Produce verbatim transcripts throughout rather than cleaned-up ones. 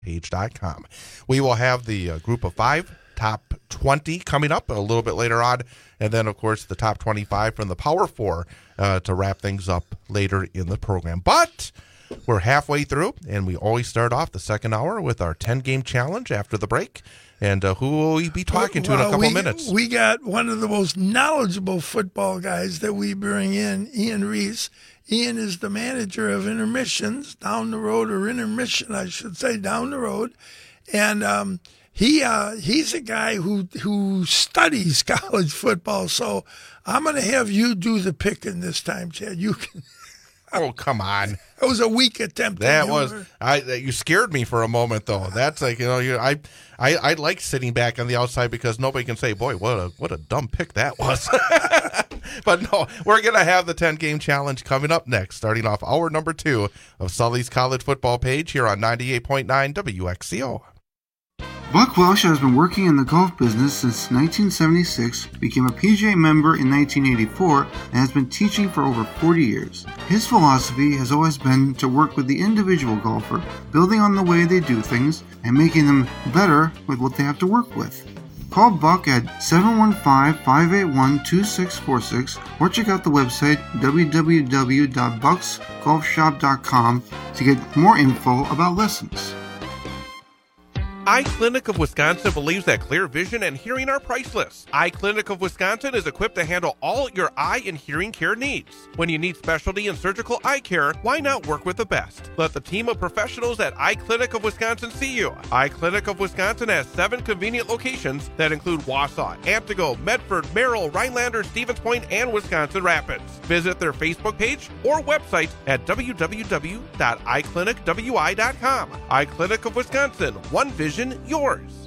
page dot com. We will have the uh, group of five top twenty coming up a little bit later on, and then, of course, the top twenty-five from the Power Four uh, to wrap things up later in the program. But we're halfway through, and we always start off the second hour with our ten-game challenge after the break. And uh, who will we be talking to well, in a couple we, minutes? We got one of the most knowledgeable football guys that we bring in, Ian Reese. Ian is the manager of Intermissions, down the road, or Intermission, I should say, down the road. And um, he uh, he's a guy who, who studies college football. So I'm going to have you do the picking this time, Chad. You can. Oh, come on. That was a weak attempt. That was, I. You scared me for a moment, though. That's like, you know, you, I, I, I like sitting back on the outside because nobody can say, boy, what a what a dumb pick that was. But no, we're going to have the ten-game challenge coming up next, starting off hour number two of Sully's College Football Page here on ninety-eight point nine W X C O. Buck Welsh has been working in the golf business since nineteen seventy-six, became a P G A member in nineteen eighty-four, and has been teaching for over forty years. His philosophy has always been to work with the individual golfer, building on the way they do things and making them better with what they have to work with. Call Buck at seven one five, five eight one, two six four six or check out the website w w w dot bucks golf shop dot com to get more info about lessons. Eye Clinic of Wisconsin believes that clear vision and hearing are priceless. Eye Clinic of Wisconsin is equipped to handle all your eye and hearing care needs. When you need specialty and surgical eye care, why not work with the best? Let the team of professionals at Eye Clinic of Wisconsin see you. Eye Clinic of Wisconsin has seven convenient locations that include Wausau, Amtigo, Medford, Merrill, Rhinelander, Stevens Point, and Wisconsin Rapids. Visit their Facebook page or website at w w w dot eye clinic w i dot com. Eye Clinic of Wisconsin, one vision, yours.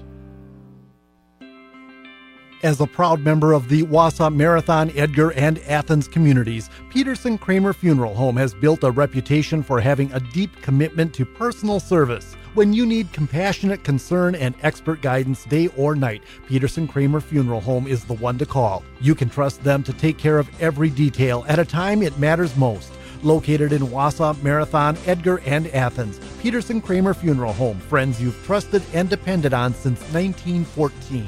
As a proud member of the Wausau, Marathon, Edgar, and Athens communities, Peterson Kramer Funeral Home has built a reputation for having a deep commitment to personal service. When you need compassionate concern and expert guidance day or night, Peterson Kramer Funeral Home is the one to call. You can trust them to take care of every detail at a time it matters most. Located in Wausau, Marathon, Edgar, and Athens, Peterson Kramer Funeral Home, friends you've trusted and depended on since nineteen fourteen.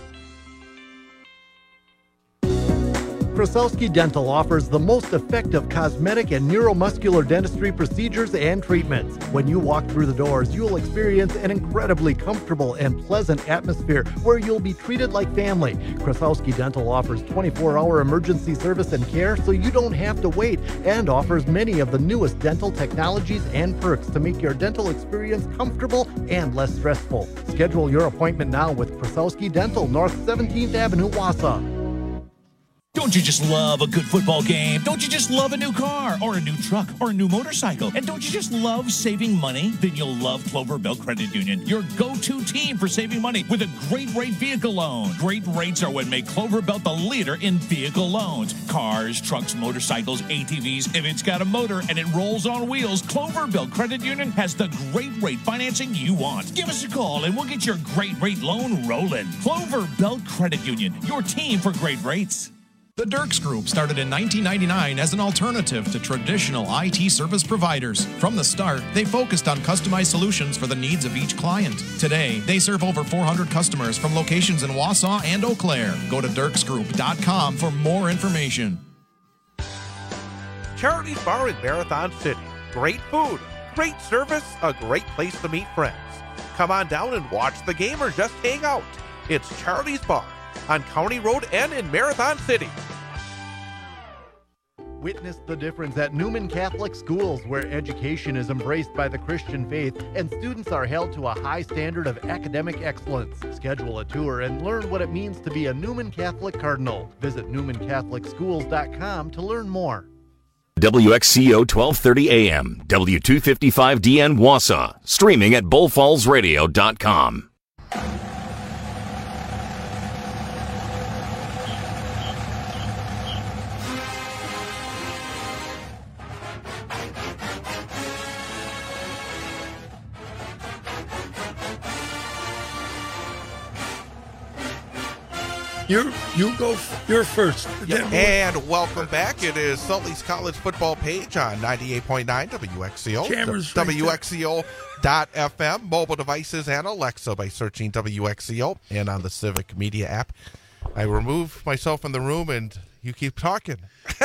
Krasowski Dental offers the most effective cosmetic and neuromuscular dentistry procedures and treatments. When you walk through the doors, you'll experience an incredibly comfortable and pleasant atmosphere where you'll be treated like family. Krasowski Dental offers twenty-four hour emergency service and care so you don't have to wait, and offers many of the newest dental technologies and perks to make your dental experience comfortable and less stressful. Schedule your appointment now with Krasowski Dental, North seventeenth Avenue, Wausau. Don't you just love a good football game? Don't you just love a new car or a new truck or a new motorcycle? And don't you just love saving money? Then you'll love Clover Belt Credit Union, your go-to team for saving money with a great rate vehicle loan. Great rates are what make Clover Belt the leader in vehicle loans. Cars, trucks, motorcycles, A T Vs. If it's got a motor and it rolls on wheels, Clover Belt Credit Union has the great rate financing you want. Give us a call and we'll get your great rate loan rolling. Clover Belt Credit Union, your team for great rates. The Dirks Group started in nineteen ninety-nine as an alternative to traditional I T service providers. From the start, they focused on customized solutions for the needs of each client. Today, they serve over four hundred customers from locations in Wausau and Eau Claire. Go to dirks group dot com for more information. Charity's Bar in Marathon City. Great food, great service, a great place to meet friends. Come on down and watch the game or just hang out. It's Charity's Bar on County Road and in Marathon City. Witness the difference at Newman Catholic Schools, where education is embraced by the Christian faith and students are held to a high standard of academic excellence. Schedule a tour and learn what it means to be a Newman Catholic Cardinal. Visit newman catholic schools dot com to learn more. W X C O twelve thirty A M, W two fifty-five D N Wausau, streaming at bull falls radio dot com. You're, you go, f- you're first. Yep. And welcome back. It is Sully's College Football Page on ninety-eight point nine W X C O. Cameras W X C O dot F M, mobile devices, and Alexa by searching W X C O, and on the Civic Media app. I remove myself from the room, and you keep talking.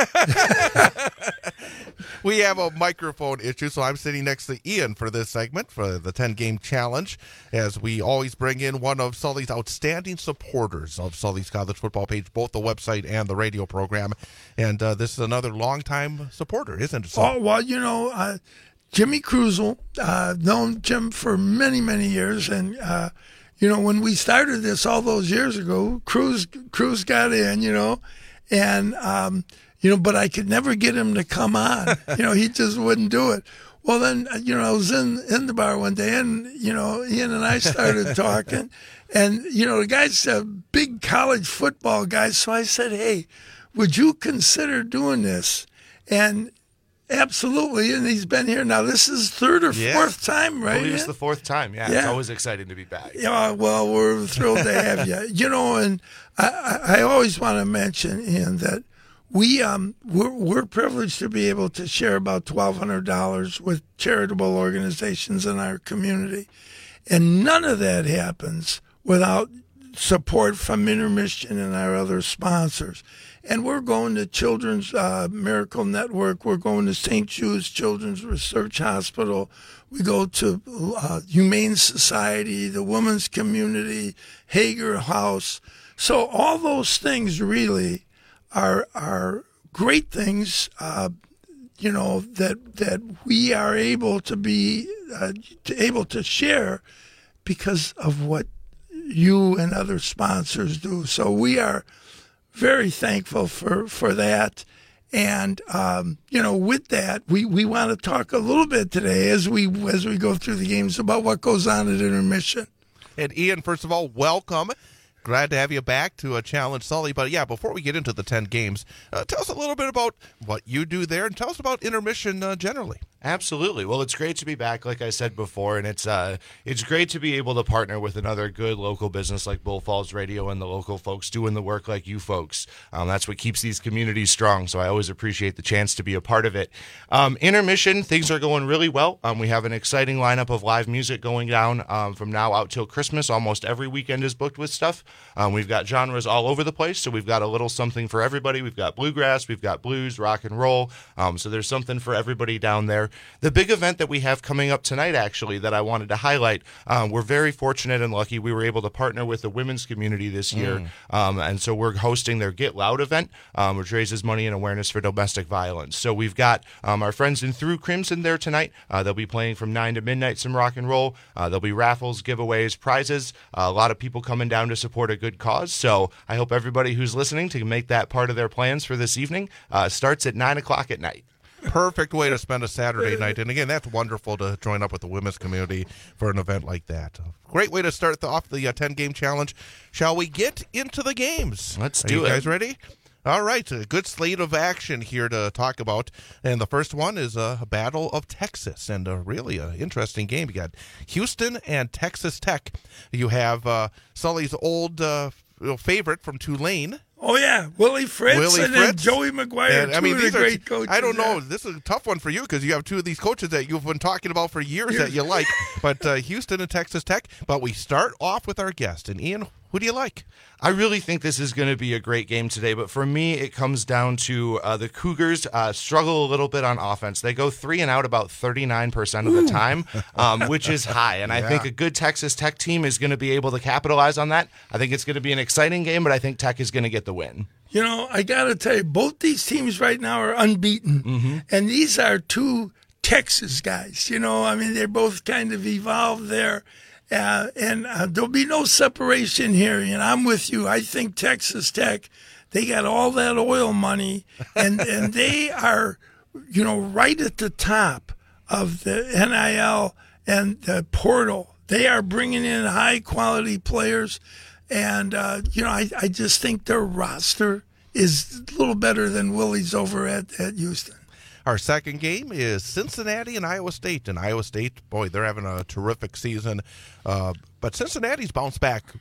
We have a microphone issue, so I'm sitting next to Ian for this segment, for the ten-game challenge, as we always bring in one of Sully's outstanding supporters of Sully's College Football Page, both the website and the radio program. And uh, this is another longtime supporter, isn't it? Oh, well, you know, uh, Jimmy Cruzel, uh, known Jim for many, many years, and uh, you know, when we started this all those years ago, Cruz Cruz got in, you know, and um, you know, but I could never get him to come on. You know, he just wouldn't do it. Well, then, you know, I was in, in the bar one day, and, you know, Ian and I started talking. And, you know, the guy's a big college football guy. So I said, hey, would you consider doing this? And absolutely. And he's been here now. This is third or yeah. fourth time, right? I believe it's the fourth time. Yeah, yeah. It's always exciting to be back. Yeah, well, we're thrilled to have you. You know, and I, I, I always want to mention, Ian, that We um we're, we're privileged to be able to share about twelve hundred dollars with charitable organizations in our community, and none of that happens without support from Intermission and our other sponsors. And we're going to Children's uh, Miracle Network. We're going to Saint Jude's Children's Research Hospital. We go to uh, Humane Society, the Women's Community, Hager House. So all those things really are are great things, uh, you know, that that we are able to be uh, to able to share because of what you and other sponsors do. So we are very thankful for, for that. And um, you know, with that, we, we want to talk a little bit today as we as we go through the games about what goes on at Intermission. And Ian, first of all, welcome. Glad to have you back to a Challenge Sully. But yeah, before we get into the ten games, uh, tell us a little bit about what you do there, and tell us about Intermission uh, generally. Absolutely. Well, it's great to be back, like I said before, and it's uh, it's great to be able to partner with another good local business like Bull Falls Radio and the local folks doing the work like you folks. Um, that's what keeps these communities strong, so I always appreciate the chance to be a part of it. Um, Intermission, things are going really well. Um, we have an exciting lineup of live music going down um, from now out till Christmas. Almost every weekend is booked with stuff. Um, we've got genres all over the place, so we've got a little something for everybody. We've got bluegrass, we've got blues, rock and roll, um, so there's something for everybody down there. The big event that we have coming up tonight, actually, that I wanted to highlight, um, we're very fortunate and lucky. We were able to partner with the women's community this year, mm. um, and so we're hosting their Get Loud event, um, which raises money and awareness for domestic violence. So we've got um, our friends in Through Crimson there tonight. Uh, they'll be playing from nine to midnight some rock and roll. Uh, there'll be raffles, giveaways, prizes, uh, a lot of people coming down to support a good cause. So I hope everybody who's listening to make that part of their plans for this evening. Uh, starts at nine o'clock at night. Perfect way to spend a Saturday night. And again, that's wonderful to join up with the women's community for an event like that. Great way to start the, off the uh, ten-game challenge. Shall we get into the games? Let's Are do you it. guys ready? All right, a good slate of action here to talk about. And the first one is a Battle of Texas, and a really uh, interesting game. You got Houston and Texas Tech. You have uh, Sully's old uh, favorite from Tulane. Oh, yeah, Willie Fritz Willie and Fritz. then Joey McGuire, And, two I mean, of these the are, great coaches. I don't know. Yeah. This is a tough one for you because you have two of these coaches that you've been talking about for years, Years. that you like. But uh, Houston and Texas Tech. But we start off with our guest. And Ian, who do you like? I really think this is going to be a great game today, but for me, it comes down to uh, the Cougars uh, struggle a little bit on offense. They go three and out about thirty-nine percent of the time, um, which is high, and I Yeah. think a good Texas Tech team is going to be able to capitalize on that. I think it's going to be an exciting game, but I think Tech is going to get the win. You know, I got to tell you, both these teams right now are unbeaten, Mm-hmm. and these are two Texas guys. You know, I mean, they're both kind of evolved there. Uh, and uh, there'll be no separation here. And I'm with you. I think Texas Tech, they got all that oil money, and, and they are, you know, right at the top of the N I L and the portal. They are bringing in high-quality players, and, uh, you know, I, I just think their roster is a little better than Willie's over at, at Houston. Our second game is Cincinnati and Iowa State. And Iowa State, boy, they're having a terrific season. Uh, but Cincinnati's bounced back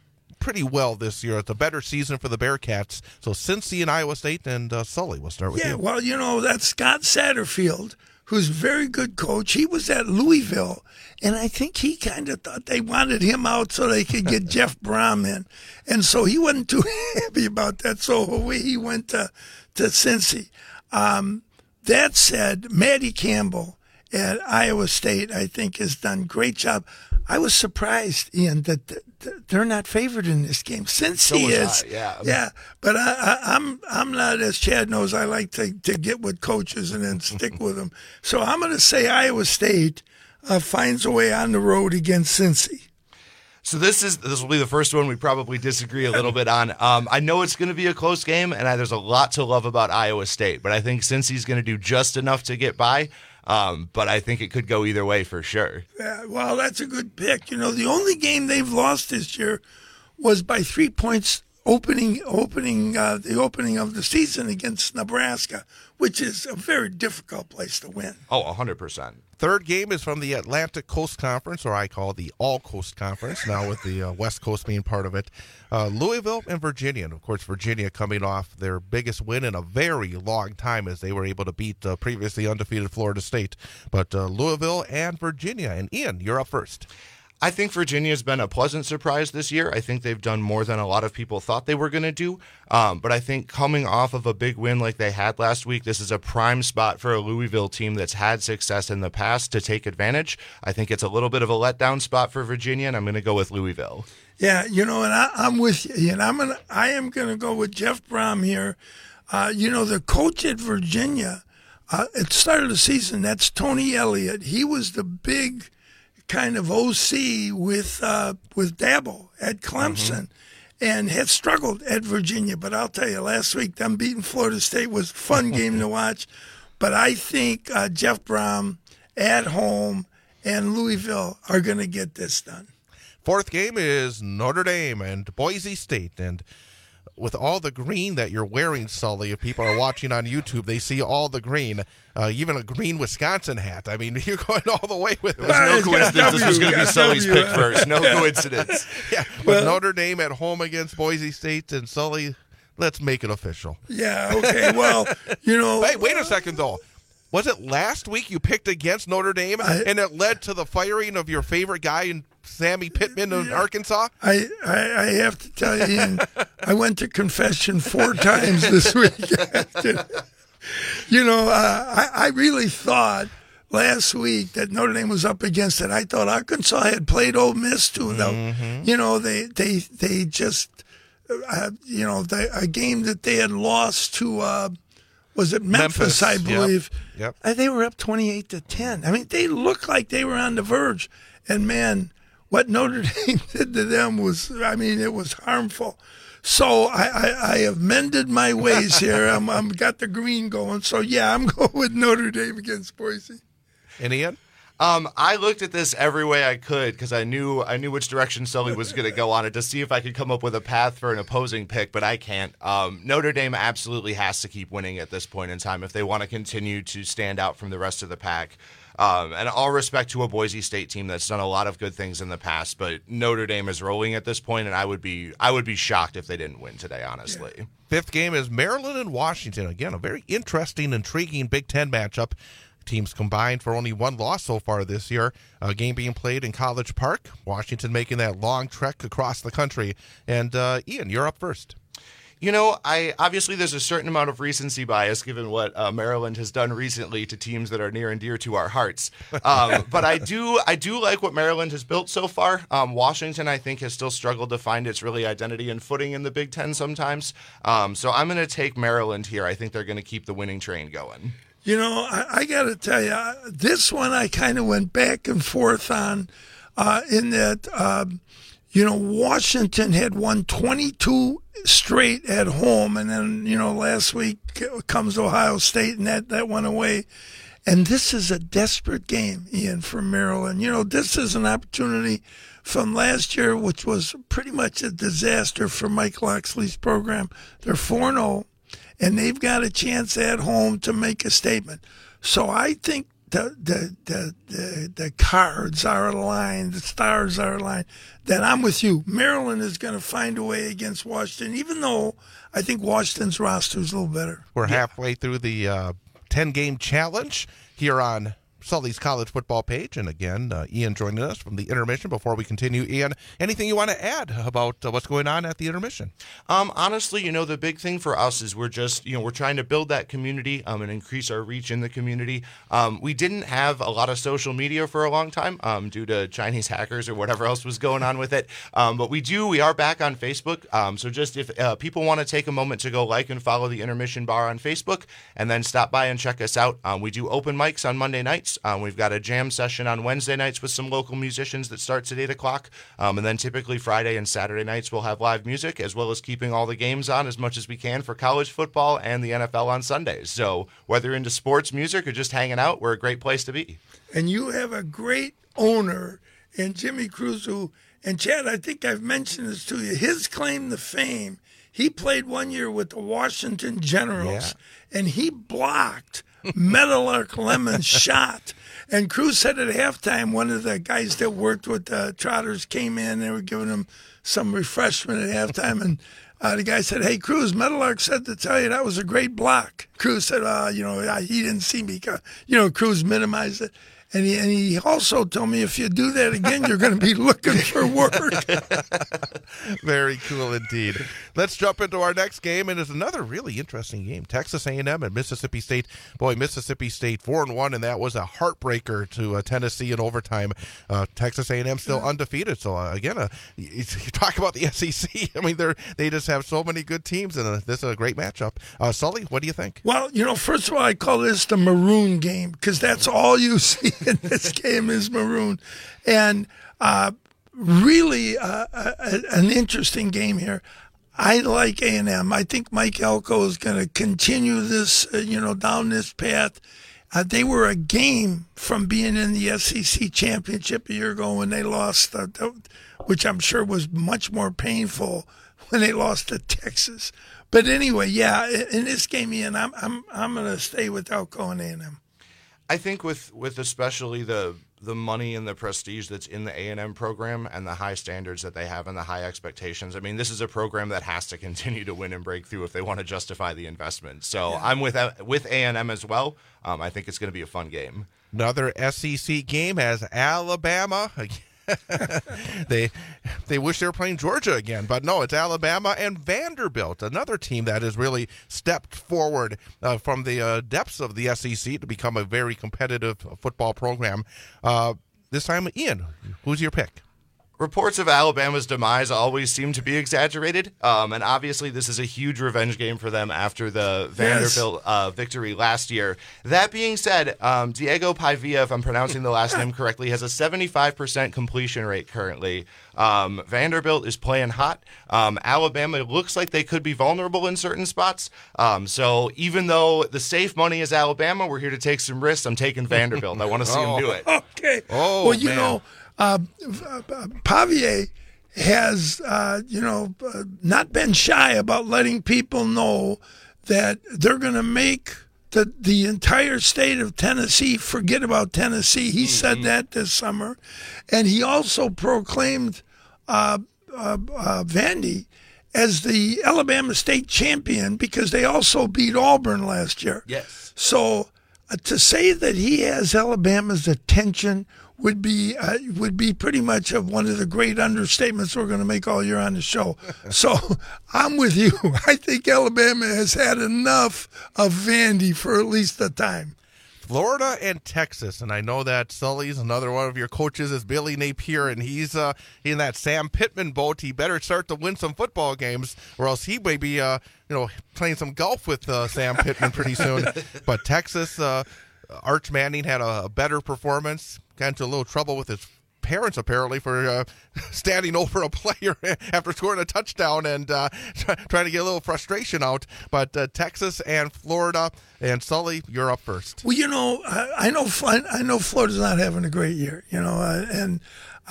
pretty well this year. It's a better season for the Bearcats. So Cincy and Iowa State and uh, Sully, we'll start with yeah, you. Yeah, well, you know, that's Scott Satterfield, who's a very good coach. He was at Louisville, and I think he kind of thought they wanted him out so they could get Jeff Brom in. And so he wasn't too happy about that, so away he went to, to Cincy. Um, that said, Matty Campbell at Iowa State, I think, has done a great job. I was surprised, Ian, that th- th- they're not favored in this game. Since So he was is, I, yeah. yeah. But I, I, I'm I'm not, as Chad knows, I like to, to get with coaches and then stick with them. So I'm going to say Iowa State uh, finds a way on the road against Cincy. So this is this will be the first one we probably disagree a little bit on. Um, I know it's going to be a close game, and I, there's a lot to love about Iowa State, but I think Cincy's going to do just enough to get by. Um, but I think it could go either way for sure. Yeah, well, that's a good pick. You know, the only game they've lost this year was by three points opening opening uh, the opening of the season against Nebraska, which is a very difficult place to win. Oh, one hundred percent. Third game is from the Atlantic Coast Conference, or I call it the All Coast Conference, now with the uh, West Coast being part of it. Uh, Louisville and Virginia. And, of course, Virginia coming off their biggest win in a very long time as they were able to beat uh, previously undefeated Florida State. But uh, Louisville and Virginia. And, Ian, you're up first. I think Virginia's been a pleasant surprise this year. I think they've done more than a lot of people thought they were going to do. Um, but I think coming off of a big win like they had last week, this is a prime spot for a Louisville team that's had success in the past to take advantage. I think it's a little bit of a letdown spot for Virginia, and I'm going to go with Louisville. Yeah, you know, and I, I'm with you. And I'm gonna, I am going to go with Jeff Brom here. Uh, you know, the coach at Virginia, uh, at the start of the season, that's Tony Elliott. He was the big kind of O C with uh, with Dabo at Clemson, mm-hmm. and had struggled at Virginia. But I'll tell you, last week them beating Florida State was a fun game to watch. But I think uh, Jeff Brom at home and Louisville are going to get this done. Fourth game is Notre Dame and Boise State. And with all the green that you're wearing, Sully, if people are watching on YouTube, they see all the green, uh, even a green Wisconsin hat. I mean, you're going all the way with it. There's no coincidence this was going to be Sully's pick first. No coincidence. Yeah, but well, Notre Dame at home against Boise State, and Sully, let's make it official. Yeah, okay, well, you know. Hey, wait a second, though. Was it last week you picked against Notre Dame, I, and it led to the firing of your favorite guy, in Sammy Pittman in yeah, Arkansas? I, I, I have to tell you, Ian, I went to confession four times this week. You know, uh, I, I really thought last week that Notre Dame was up against it. I thought Arkansas had played Ole Miss to them. Mm-hmm. You know, they they they just, uh, you know, they, a game that they had lost to. Uh, Was it Memphis, Memphis I believe? Yep. Yep. Uh, they were up twenty-eight to ten. I mean, they looked like they were on the verge. And, man, what Notre Dame did to them was, I mean, it was harmful. So I, I, I have mended my ways here. I'm, I'm got the green going. So, yeah, I'm going with Notre Dame against Boise. And Ian? Um, I looked at this every way I could because I knew I knew which direction Sully was going to go on it to see if I could come up with a path for an opposing pick, but I can't. Um, Notre Dame absolutely has to keep winning at this point in time if they want to continue to stand out from the rest of the pack. Um, and all respect to a Boise State team that's done a lot of good things in the past, but Notre Dame is rolling at this point, and I would be I would be shocked if they didn't win today, honestly. Yeah. Fifth game is Maryland and Washington. Again, a very interesting, intriguing Big Ten matchup. Teams combined for only one loss so far this year. A game being played in College Park. Washington making that long trek across the country. And uh, Ian, you're up first. You know, I obviously there's a certain amount of recency bias given what uh, Maryland has done recently to teams that are near and dear to our hearts. Um, but I do I do like what Maryland has built so far. Um, Washington, I think, has still struggled to find its really identity and footing in the Big Ten sometimes. Um, so I'm going to take Maryland here. I think they're going to keep the winning train going. You know, I, I got to tell you, this one I kind of went back and forth on uh, in that, um, you know, Washington had won twenty-two straight at home, and then, you know, last week comes Ohio State, and that, that went away. And this is a desperate game, Ian, for Maryland. You know, this is an opportunity from last year, which was pretty much a disaster for Mike Loxley's program. They're four and oh. And they've got a chance at home to make a statement. So I think the the the the, the cards are aligned, the stars are aligned, then I'm with you. Maryland is going to find a way against Washington, even though I think Washington's roster is a little better. We're yeah. halfway through the uh, ten-game challenge here on Sully's college football page. And again, uh, Ian joining us from the intermission. Before we continue, Ian, anything you want to add about uh, what's going on at the intermission? Um, honestly, you know, the big thing for us is we're just, you know, we're trying to build that community um, and increase our reach in the community. Um, we didn't have a lot of social media for a long time um, due to Chinese hackers or whatever else was going on with it. Um, but we do, we are back on Facebook. Um, so just if uh, people want to take a moment to go like and follow the Intermission Bar on Facebook and then stop by and check us out. Um, we do open mics on Monday nights. Um, we've got a jam session on Wednesday nights with some local musicians that starts at eight o'clock. Um, and then typically Friday and Saturday nights we'll have live music, as well as keeping all the games on as much as we can for college football and the N F L on Sundays. So whether you're into sports, music, or just hanging out, we're a great place to be. And you have a great owner in Jimmy Cruz, who, and Chad, I think I've mentioned this to you, his claim to fame, he played one year with the Washington Generals, yeah. and he blocked Meadowlark Lemon's shot. And Cruz said at halftime, one of the guys that worked with the Trotters came in. They were giving him some refreshment at halftime. And uh, the guy said, "Hey, Cruz, Meadowlark said to tell you that was a great block." Cruz said, uh, you know, he didn't see me. You know, Cruz minimized it. And he, and he also told me, if you do that again, you're going to be looking for work. Very cool indeed. Let's jump into our next game, and it's another really interesting game. Texas A and M and Mississippi State. Boy, Mississippi State four and one, and that was a heartbreaker to uh, Tennessee in overtime. Uh, Texas A and M still yeah. undefeated. So uh, again, uh, you, you talk about the S E C. I mean, they they just have so many good teams, and uh, this is a great matchup. Uh, Sully, what do you think? Well, you know, first of all, I call this the maroon game because that's all you see in this game is maroon. And uh, really uh, a, an interesting game here. I like A and M. I think Mike Elko is going to continue this, uh, you know, down this path. Uh, they were a game from being in the S E C championship a year ago when they lost, uh, which I'm sure was much more painful when they lost to Texas. But anyway, yeah, in this game, Ian, I'm I'm I'm going to stay with Elko and A and M. I think with, with especially the the money and the prestige that's in the A and M program and the high standards that they have and the high expectations, I mean, this is a program that has to continue to win and break through if they want to justify the investment. So yeah. I'm with with A and M as well. Um, I think it's going to be a fun game. Another S E C game has Alabama. they they wish they were playing Georgia again, but no, it's Alabama and Vanderbilt, another team that has really stepped forward uh, from the uh, depths of the S E C to become a very competitive football program. Uh, this time, Ian, who's your pick? Reports of Alabama's demise always seem to be exaggerated, um, and obviously this is a huge revenge game for them after the Vanderbilt yes. uh, victory last year. That being said, um, Diego Pavia, if I'm pronouncing the last name correctly, has a seventy-five percent completion rate currently. Um, Vanderbilt is playing hot. Um, Alabama looks like they could be vulnerable in certain spots. Um, so even though the safe money is Alabama, we're here to take some risks. I'm taking Vanderbilt. I want to see oh, them do it. Okay. Oh, well, you man. know, Uh, Pavier has, uh, you know, uh, not been shy about letting people know that they're going to make the the entire state of Tennessee forget about Tennessee. He mm-hmm. said that this summer, and he also proclaimed uh, uh, uh, Vandy as the Alabama state champion because they also beat Auburn last year. Yes. So uh, to say that he has Alabama's attention would be uh, would be pretty much of one of the great understatements we're going to make all year on the show. So I'm with you. I think Alabama has had enough of Vandy for at least a time. Florida and Texas, and I know that Sully's another one of your coaches is Billy Napier, and he's uh, in that Sam Pittman boat. He better start to win some football games, or else he may be uh, you know playing some golf with uh, Sam Pittman pretty soon. But Texas, uh, Arch Manning had a, a better performance. Got into a little trouble with his parents, apparently, for uh, standing over a player after scoring a touchdown and uh, try, trying to get a little frustration out. But uh, Texas and Florida, and Sully, you're up first. Well, you know, I, I know I know Florida's not having a great year, you know, uh, and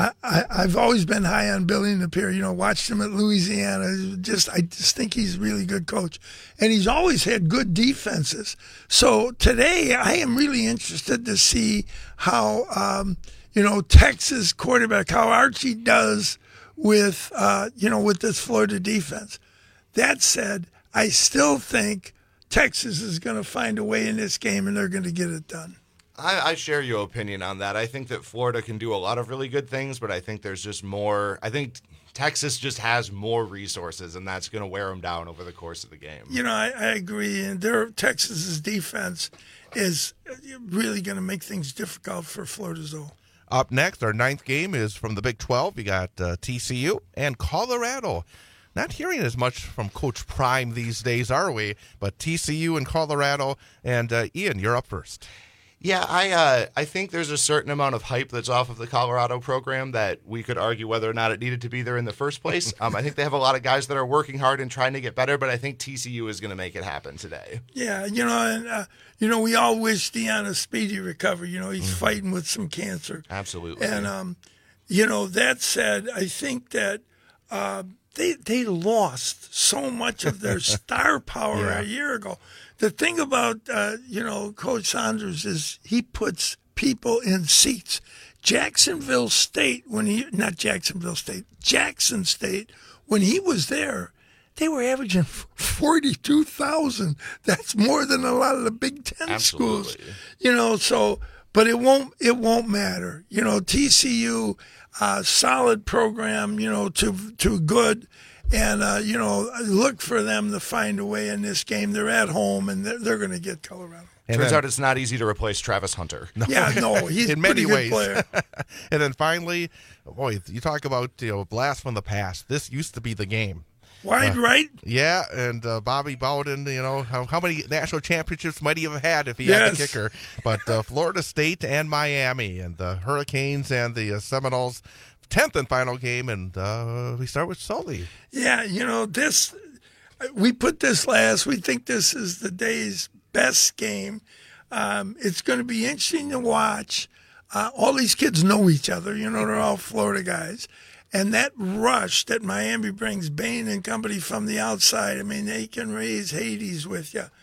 I, I, I've always been high on Billy Napier. You know, watched him at Louisiana. Just I just think he's a really good coach. And he's always had good defenses. So today I am really interested to see how, um, you know, Texas quarterback, how Archie does with, uh, you know, with this Florida defense. That said, I still think Texas is going to find a way in this game, and they're going to get it done. I, I share your opinion on that. I think that Florida can do a lot of really good things, but I think there's just more. I think Texas just has more resources, and that's going to wear them down over the course of the game. You know, I, I agree. And their Texas's defense is really going to make things difficult for Florida Zoe. Up next, our ninth game is from the Big twelve. You got uh, T C U and Colorado. Not hearing as much from Coach Prime these days, are we? But T C U and Colorado. And uh, Ian, you're up first. Yeah, I uh, I think there's a certain amount of hype that's off of the Colorado program that we could argue whether or not it needed to be there in the first place. Um, I think they have a lot of guys that are working hard and trying to get better, but I think T C U is going to make it happen today. Yeah, you know, and uh, you know, we all wish Deion a speedy recovery. You know, he's mm-hmm. fighting with some cancer. Absolutely. And um, you know, that said, I think that uh, they they lost so much of their star power yeah. a year ago. The thing about, uh, you know, Coach Saunders is he puts people in seats. Jacksonville State, when he, not Jacksonville State, Jackson State, when he was there, they were averaging forty-two thousand. That's more than a lot of the Big Ten Absolutely. schools. You know, so, but it won't, it won't matter. You know, T C U, uh, solid program, you know, to, to good. And, uh, you know, look for them to find a way in this game. They're at home, and they're, they're going to get Colorado. And Turns then, out it's not easy to replace Travis Hunter. No. Yeah, no, he's in a many pretty ways. good player. And then finally, boy, you talk about, you know, blast from the past. This used to be the game. Wide uh, right? Yeah, and uh, Bobby Bowden, you know, how, how many national championships might he have had if he yes. had the kicker? But uh, Florida State and Miami and the Hurricanes and the uh, Seminoles, tenth and final game, and uh, we start with Sully. Yeah, you know, this, we put this last. We think this is the day's best game. Um, it's going to be interesting to watch. Uh, all these kids know each other. You know, they're all Florida guys. And that rush that Miami brings, Bain and company from the outside, I mean, they can raise Hades with you.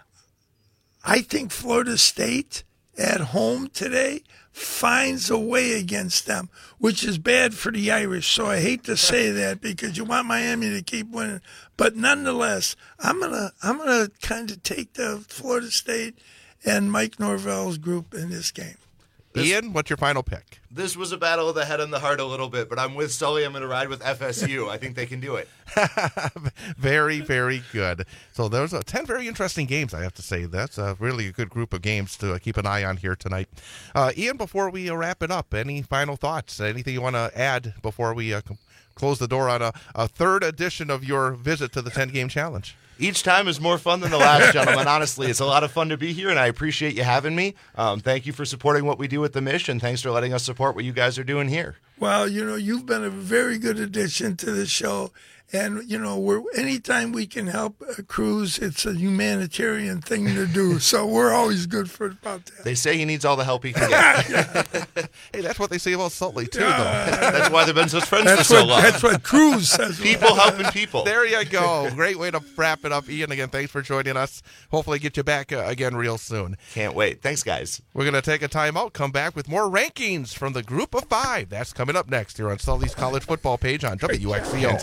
I think Florida State at home today finds a way against them, which is bad for the Irish. So I hate to say that because you want Miami to keep winning. But nonetheless, I'm gonna I'm gonna kind of take the Florida State and Mike Norvell's group in this game. This, Ian, what's your final pick? This was a battle of the head and the heart a little bit, but I'm with Sully. I'm going to ride with F S U. I think they can do it. Very, very good. So those are ten very interesting games, I have to say. That's a really a good group of games to keep an eye on here tonight. Uh, Ian, before we uh, wrap it up, any final thoughts? Anything you want to add before we uh, close the door on a, a third edition of your visit to the ten-game challenge? Each time is more fun than the last, gentlemen. Honestly, it's a lot of fun to be here, and I appreciate you having me. Um, thank you for supporting what we do at the Mission. Thanks for letting us support what you guys are doing here. Well, you know, you've been a very good addition to the show. And, you know, we're anytime we can help a cruise, it's a humanitarian thing to do. So we're always good for about that. They say he needs all the help he can get. Hey, that's what they say about Sully, too, Yeah. though. That's why they've been such friends That's for so what, long. that's what Cruz says. People helping people. There you go. Great way to wrap it up. Ian, again, thanks for joining us. Hopefully get you back uh, again real soon. Can't wait. Thanks, guys. We're going to take a timeout, come back with more rankings from the group of five. That's coming up next here on Sully's College Football page on W X C O.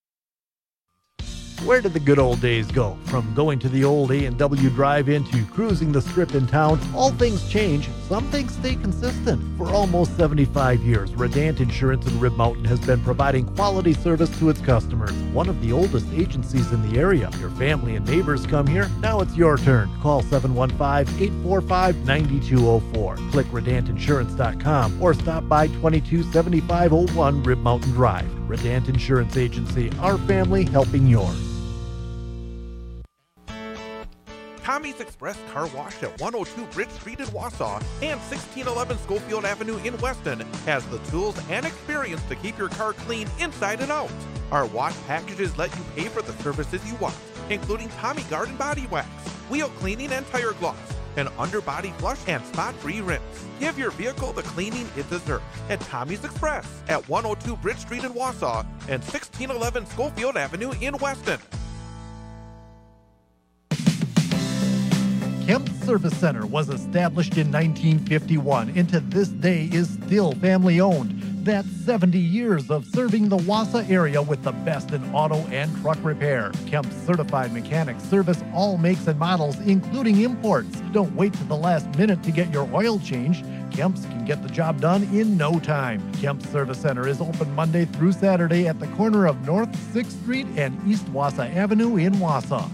Where did the good old days go? From going to the old A and W drive-in to cruising the strip in town, all things change, some things stay consistent. For almost seventy-five years, Redant Insurance in Rib Mountain has been providing quality service to its customers. One of the oldest agencies in the area. Your family and neighbors come here, now it's your turn. Call seven one five, eight four five, nine two zero four. Click redant insurance dot com or stop by twenty-two seventy-five oh one Rib Mountain Drive. Redant Insurance Agency, our family helping yours. Tommy's Express Car Wash at one oh two Bridge Street in Wausau and sixteen eleven Schofield Avenue in Weston has the tools and experience to keep your car clean inside and out. Our wash packages let you pay for the services you want, including Tommy Garden Body Wax, wheel cleaning and tire gloss, an underbody flush, and spot-free rims. Give your vehicle the cleaning it deserves at Tommy's Express at one oh two Bridge Street in Wausau and sixteen eleven Schofield Avenue in Weston. Kemp Service Center was established in nineteen fifty-one and to this day is still family-owned. That's seventy years of serving the Wausau area with the best in auto and truck repair. Kemp's certified mechanics service all makes and models, including imports. Don't wait to the last minute to get your oil changed. Kemp's can get the job done in no time. Kemp's Service Center is open Monday through Saturday at the corner of North sixth Street and East Wausau Avenue in Wausau.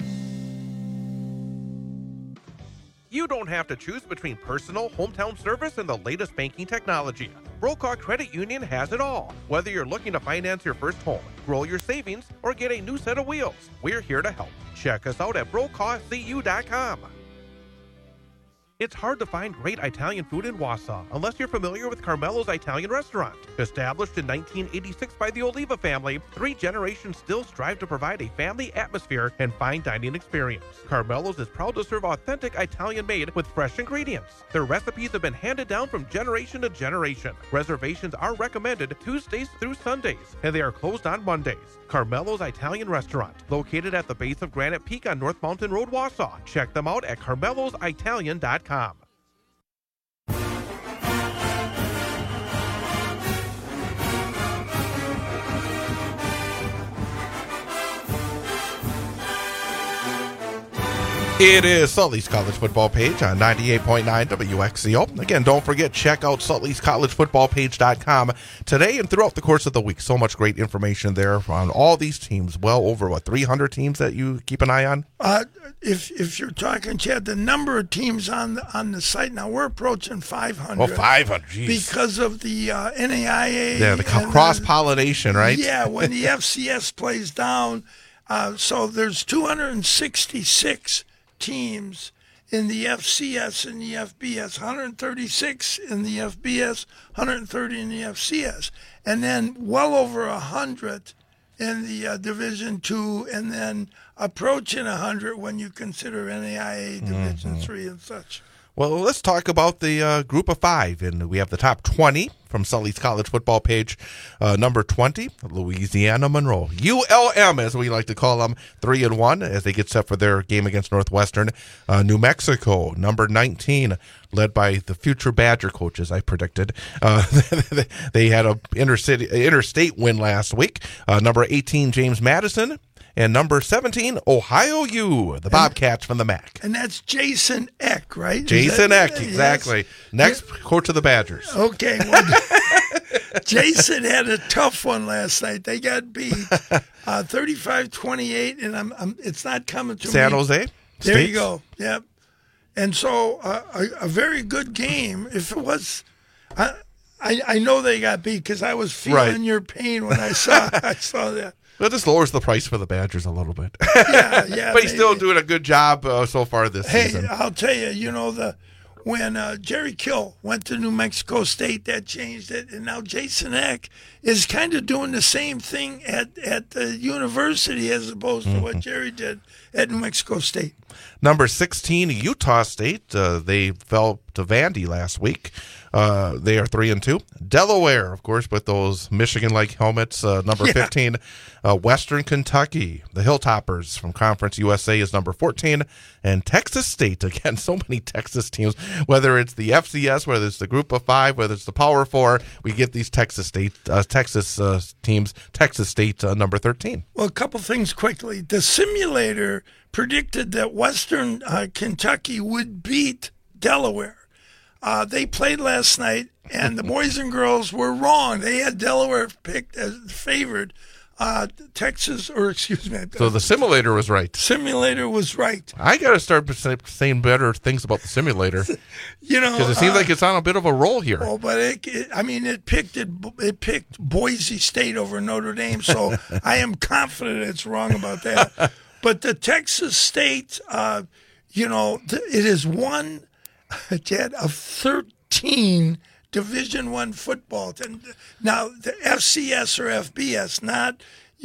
You don't have to choose between personal, hometown service, and the latest banking technology. Brokaw Credit Union has it all. Whether you're looking to finance your first home, grow your savings, or get a new set of wheels, we're here to help. Check us out at brokaw c u dot com. It's hard to find great Italian food in Wausau unless you're familiar with Carmelo's Italian Restaurant. Established in nineteen eighty-six by the Oliva family, three generations still strive to provide a family atmosphere and fine dining experience. Carmelo's is proud to serve authentic Italian made with fresh ingredients. Their recipes have been handed down from generation to generation. Reservations are recommended Tuesdays through Sundays, and they are closed on Mondays. Carmelo's Italian Restaurant, located at the base of Granite Peak on North Mountain Road, Wausau. Check them out at carmelos italian dot com. It is Sully's College Football Page on ninety-eight point nine W X C O. Again, don't forget, check out Sully's College Football Page dot com today and throughout the course of the week. So much great information there on all these teams. Well over, what, three hundred teams that you keep an eye on? Uh, if if you're talking, Chad, the number of teams on the, on the site, now we're approaching five hundred. Oh, five hundred, geez. Because of the uh, N A I A. Yeah, the cross-pollination, right? Yeah, when the F C S plays down. Uh, so there's two hundred sixty-six teams in the F C S and the F B S, one hundred thirty-six in the F B S, one hundred thirty in the F C S, and then well over one hundred in the uh, Division Two, and then approaching one hundred when you consider N A I A Division mm-hmm. Three and such. Well, let's talk about the uh, group of five, and we have the top twenty from Sully's College Football Page. Uh, number twenty, Louisiana Monroe, U L M, as we like to call them, three and one as they get set for their game against Northwestern. Uh, New Mexico, number nineteen, led by the future Badger coach, as I predicted. Uh, they had a intercity, interstate win last week. Uh, number eighteen, James Madison. And number seventeen, Ohio U, the Bobcats from the M A C. And that's Jason Eck, right? Jason that, Eck, exactly. Yes. Next, yeah. Coach of the Badgers. Okay. Well, Jason had a tough one last night. They got beat uh, thirty-five twenty-eight, and I'm, I'm, it's not coming to San me. Jose? There States? you go. Yep. And so uh, a, a very good game. If it was, I I, I know they got beat because I was feeling right. your pain when I saw I saw that. Well, this lowers the price for the Badgers a little bit. Yeah, yeah. But he's still doing a good job uh, so far this hey, season. Hey, I'll tell you, you know, the when uh, Jerry Kill went to New Mexico State, that changed it. And now Jason Eck is kind of doing the same thing at, at the university as opposed to mm-hmm. what Jerry did at New Mexico State. Number sixteen, Utah State. Uh, they fell to Vandy last week. Uh, they are three and two. Delaware, of course, with those Michigan-like helmets. Uh, number yeah. fifteen, uh, Western Kentucky. The Hilltoppers from Conference U S A is number fourteen, and Texas State. Again, so many Texas teams. Whether it's the F C S, whether it's the Group of Five, whether it's the Power Four, we get these Texas State, uh, Texas uh, teams. Texas State, uh, number thirteen. Well, a couple things quickly. The simulator predicted that Western uh, Kentucky would beat Delaware. Uh, they played last night, and the boys and girls were wrong. They had Delaware picked as favored. Uh, Texas, or excuse me. So the simulator was right. Simulator was right. I got to start saying better things about the simulator. You know, because it seems uh, like it's on a bit of a roll here. Oh, but it, it, I mean, it picked it. It picked Boise State over Notre Dame. So I am confident it's wrong about that. But the Texas State, uh, you know, th- it is one. Chad, of thirteen Division One football. And now the F C S or F B S, not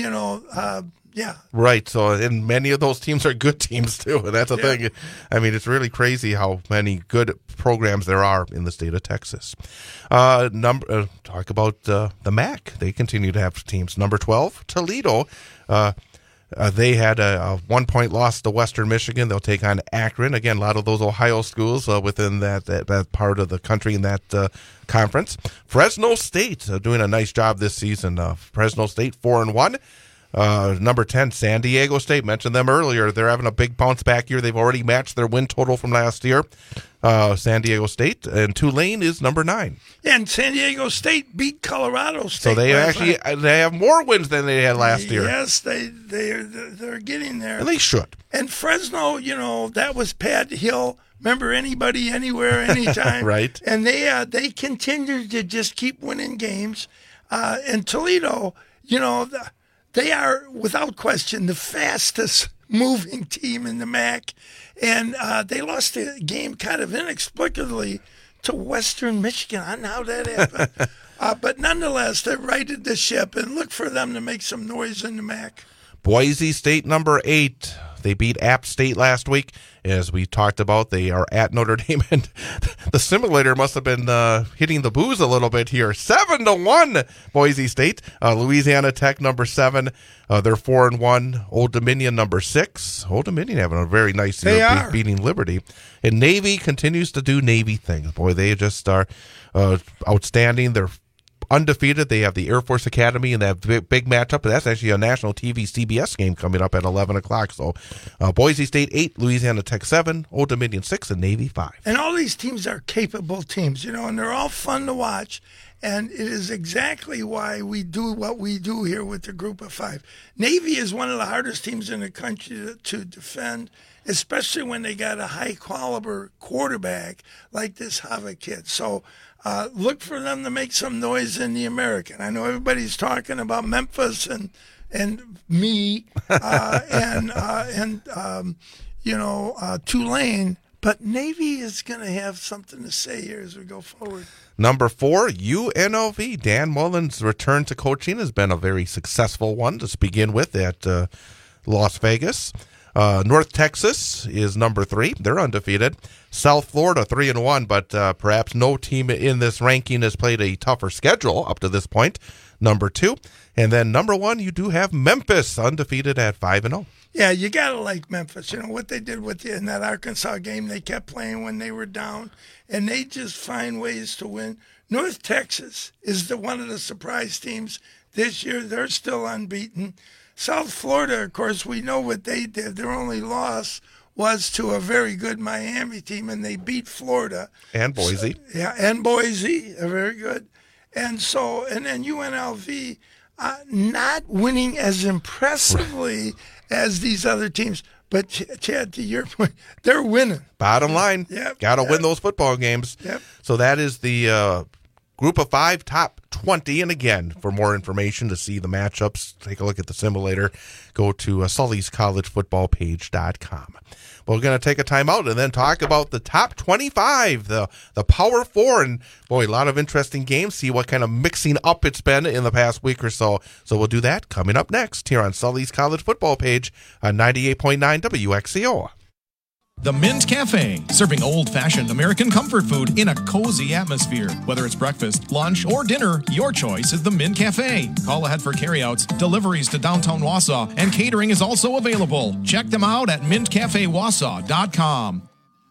you know, uh, yeah. Right. So, and many of those teams are good teams too. And that's the Yeah. thing. I mean, it's really crazy how many good programs there are in the state of Texas. Uh, number uh, talk about uh, the M A C. They continue to have teams. Number twelve, Toledo. Uh, uh, they had a, a one-point loss to Western Michigan. They'll take on Akron. Again, a lot of those Ohio schools uh, within that, that that part of the country in that uh, conference. Fresno State uh, doing a nice job this season. Uh, Fresno State four and one. Uh, number ten, San Diego State. Mentioned them earlier. They're having a big bounce back year. They've already matched their win total from last year. Uh, San Diego State. And Tulane is number nine. Yeah, and San Diego State beat Colorado State. So they last actually night. they have more wins than they had last year. Yes, they they're they're getting there. And they should. And Fresno, you know, that was Pat Hill. Remember, anybody, anywhere, anytime. Right. And they uh, they continue to just keep winning games. Uh, and Toledo, you know, the, they are without question the fastest moving team in the M A C. And uh, they lost the game kind of inexplicably to Western Michigan. I don't know how that happened. uh, but nonetheless, they righted the ship, and look for them to make some noise in the M A C. Boise State, number eight. They beat App State last week. As we talked about, they are at Notre Dame, and the simulator must have been uh, hitting the booze a little bit here. Seven to one, Boise State. Uh, Louisiana Tech, number seven. Uh, they're four and one. Old Dominion, number six. Old Dominion having a very nice year, They are. be- beating Liberty. And Navy continues to do Navy things. Boy, they just are uh, outstanding. They're undefeated. They have the Air Force Academy and that big, big matchup. That's actually a national T V C B S game coming up at eleven o'clock. So uh, Boise State eight, Louisiana Tech seven, Old Dominion six, and Navy five. And all these teams are capable teams, you know, and they're all fun to watch. And it is exactly why we do what we do here with the Group of Five. Navy is one of the hardest teams in the country to, to defend, especially when they got a high-caliber quarterback like this Hava kid. So uh, look for them to make some noise in the American. I know everybody's talking about Memphis and and me uh, and uh, and um, you know uh, Tulane, but Navy is going to have something to say here as we go forward. Number four, U N L V. Dan Mullen's return to coaching has been a very successful one to begin with at uh, Las Vegas. Uh, North Texas is number three. They're undefeated. South Florida, three and one, but uh, perhaps no team in this ranking has played a tougher schedule up to this point. Number two. And then number one, you do have Memphis, undefeated at five and oh. Yeah, you got to like Memphis. You know, what they did with the, in that Arkansas game, they kept playing when they were down, and they just find ways to win. North Texas is the one of the surprise teams this year. They're still unbeaten. South Florida, of course, we know what they did. Their only loss was to a very good Miami team, and they beat Florida. And Boise. So, yeah, and Boise, uh, very good. And so, and then U N L V, uh, not winning as impressively as these other teams. But, Ch- Chad, to your point, they're winning. Bottom line, Yep, got to yep. win those football games. Yep. So that is the uh, Group of Five top twenty. And again, for more information to see the matchups, take a look at the simulator, go to uh, Sully's College Football Page dot com. We're going to take a time out and then talk about the top twenty-five, the the Power Four. And, boy, a lot of interesting games. See what kind of mixing up it's been in the past week or so. So we'll do that coming up next here on Sully's College Football Page on ninety-eight point nine W X C O. The Mint Cafe, serving old-fashioned American comfort food in a cozy atmosphere. Whether it's breakfast, lunch, or dinner, your choice is the Mint Cafe. Call ahead for carryouts, deliveries to downtown Wausau, and catering is also available. Check them out at mint cafe wausau dot com.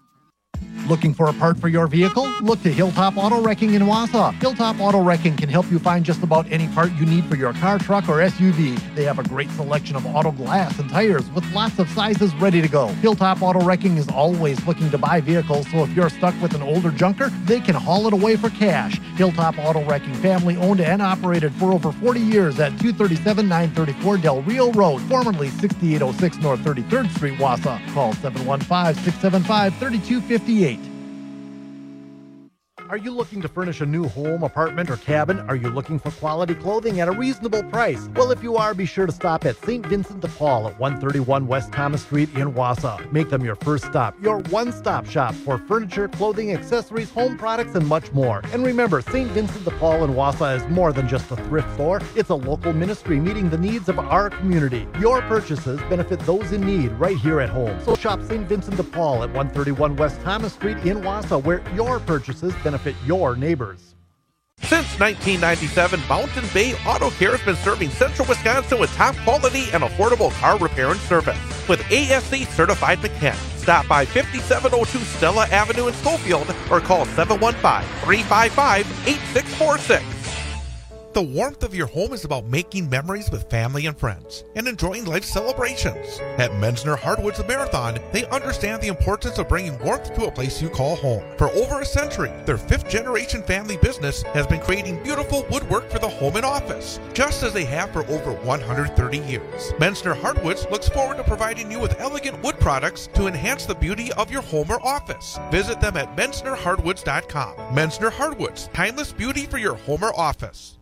Looking for a part for your vehicle? Look to Hilltop Auto Wrecking in Wausau. Hilltop Auto Wrecking can help you find just about any part you need for your car, truck, or S U V. They have a great selection of auto glass and tires with lots of sizes ready to go. Hilltop Auto Wrecking is always looking to buy vehicles, so if you're stuck with an older junker, they can haul it away for cash. Hilltop Auto Wrecking, family owned and operated for over forty years at two thirty-seven nine thirty-four Del Rio Road, formerly sixty-eight oh six North thirty-third Street, Wausau. Call seven one five, six seven five, three two five eight. Are you looking to furnish a new home, apartment, or cabin? Are you looking for quality clothing at a reasonable price? Well, if you are, be sure to stop at Saint Vincent de Paul at one thirty-one West Thomas Street in Wausau. Make them your first stop, your one-stop shop for furniture, clothing, accessories, home products, and much more. And remember, Saint Vincent de Paul in Wausau is more than just a thrift store. It's a local ministry meeting the needs of our community. Your purchases benefit those in need right here at home. So shop Saint Vincent de Paul at one thirty-one West Thomas Street in Wausau, where your purchases benefit your neighbors. Since nineteen ninety-seven, Mountain Bay Auto Care has been serving central Wisconsin with top quality and affordable car repair and service. With A S C certified mechanics, stop by fifty-seven oh two Stella Avenue in Schofield or call seven one five, three five five, eight six four six. The warmth of your home is about making memories with family and friends and enjoying life celebrations. At Menzner Hardwoods of Marathon, they understand the importance of bringing warmth to a place you call home. For over a century, their fifth-generation family business has been creating beautiful woodwork for the home and office, just as they have for over one hundred thirty years. Menzner Hardwoods looks forward to providing you with elegant wood products to enhance the beauty of your home or office. Visit them at menzner hardwoods dot com. Menzner Hardwoods, timeless beauty for your home or office.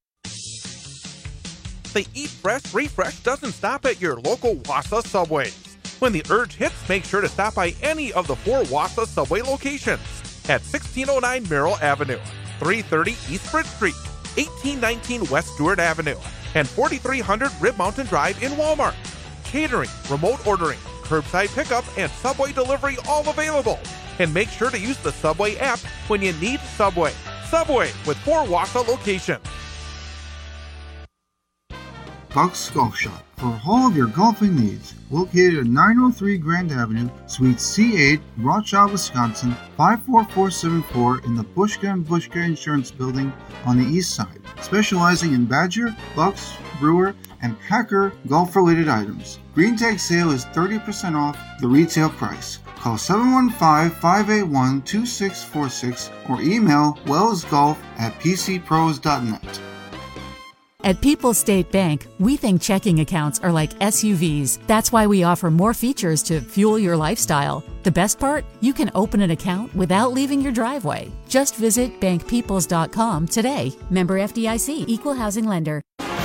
The Eat Fresh Refresh doesn't stop at your local Wausau Subways. When the urge hits, make sure to stop by any of the four Wausau Subway locations at sixteen oh nine Merrill Avenue, three thirty East Bridge Street, eighteen nineteen West Stewart Avenue, and forty-three hundred Rib Mountain Drive in Walmart. Catering, remote ordering, curbside pickup, and Subway delivery all available. And make sure to use the Subway app when you need Subway. Subway with four Wausau locations. Buck's Golf Shop for all of your golfing needs. Located at nine oh three Grand Avenue, Suite C eight, Rothschild, Wisconsin, five four four seven four in the Bushka and Bushka Insurance Building on the east side. Specializing in Badger, Bucks, Brewer, and Hacker golf-related items. Green Tag sale is thirty percent off the retail price. Call seven one five, five eight one, two six four six or email wellsgolf at p c pros dot net. At People's State Bank, we think checking accounts are like S U Vs. That's why we offer more features to fuel your lifestyle. The best part? You can open an account without leaving your driveway. Just visit bank peoples dot com today. Member F D I C, Equal Housing Lender.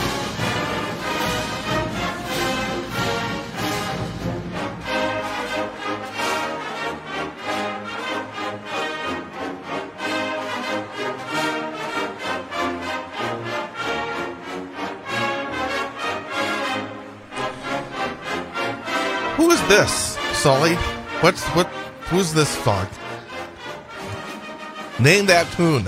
Who is this, Sully? What's what? Who's this song? Name that tune.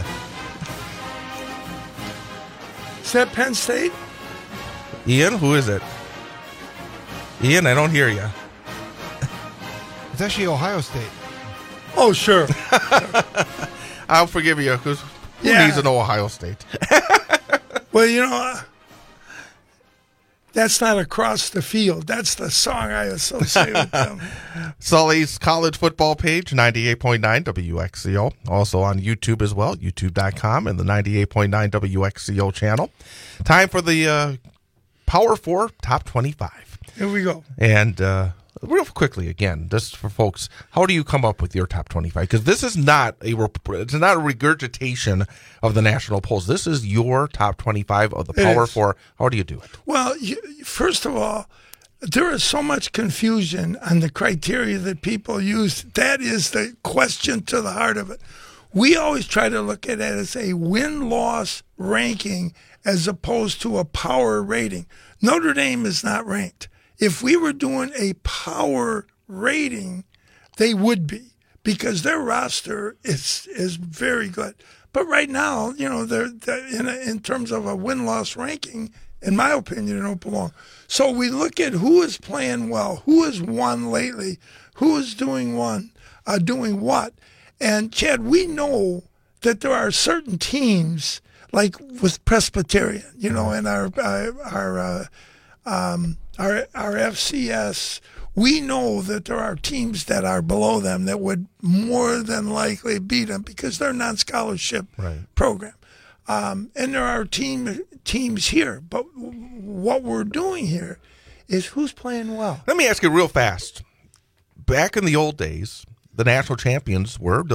Is that Penn State? Ian, who is it? Ian, I don't hear you. It's actually Ohio State. Oh, sure. I'll forgive you, because who Yeah. needs an Ohio State? Well, you know, uh, that's not Across the Field. That's the song I associate with them. Sully's college football page, ninety-eight point nine W X C O. Also on YouTube as well, youtube dot com and the ninety-eight point nine W X C O channel. Time for the uh, Power Four Top twenty-five. Here we go. And uh, real quickly, again, just for folks, how do you come up with your top twenty-five? Because this is not a rep- it's not a regurgitation of the national polls. This is your top twenty-five of the It Power is. Four. How do you do it? Well, you, first of all, there is so much confusion on the criteria that people use. That is the question to the heart of it. We always try to look at it as a win-loss ranking as opposed to a power rating. Notre Dame is not ranked. If we were doing a power rating, they would be, because their roster is is very good. But right now, you know, they're, they're in a, in terms of a win-loss ranking, in my opinion, they don't belong. So we look at who is playing well, who has won lately, who is doing one, uh, doing what. And Chad, we know that there are certain teams, like with Presbyterian, you know, and our uh, our uh, um, our our F C S. We know that there are teams that are below them that would more than likely beat them because they're non-scholarship Right. program. Um, and there are team teams here. But what we're doing here is who's playing well. Let me ask you real fast. Back in the old days, the national champions were the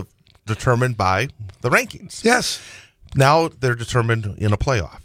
determined by the rankings. Yes. Now they're determined in a playoff.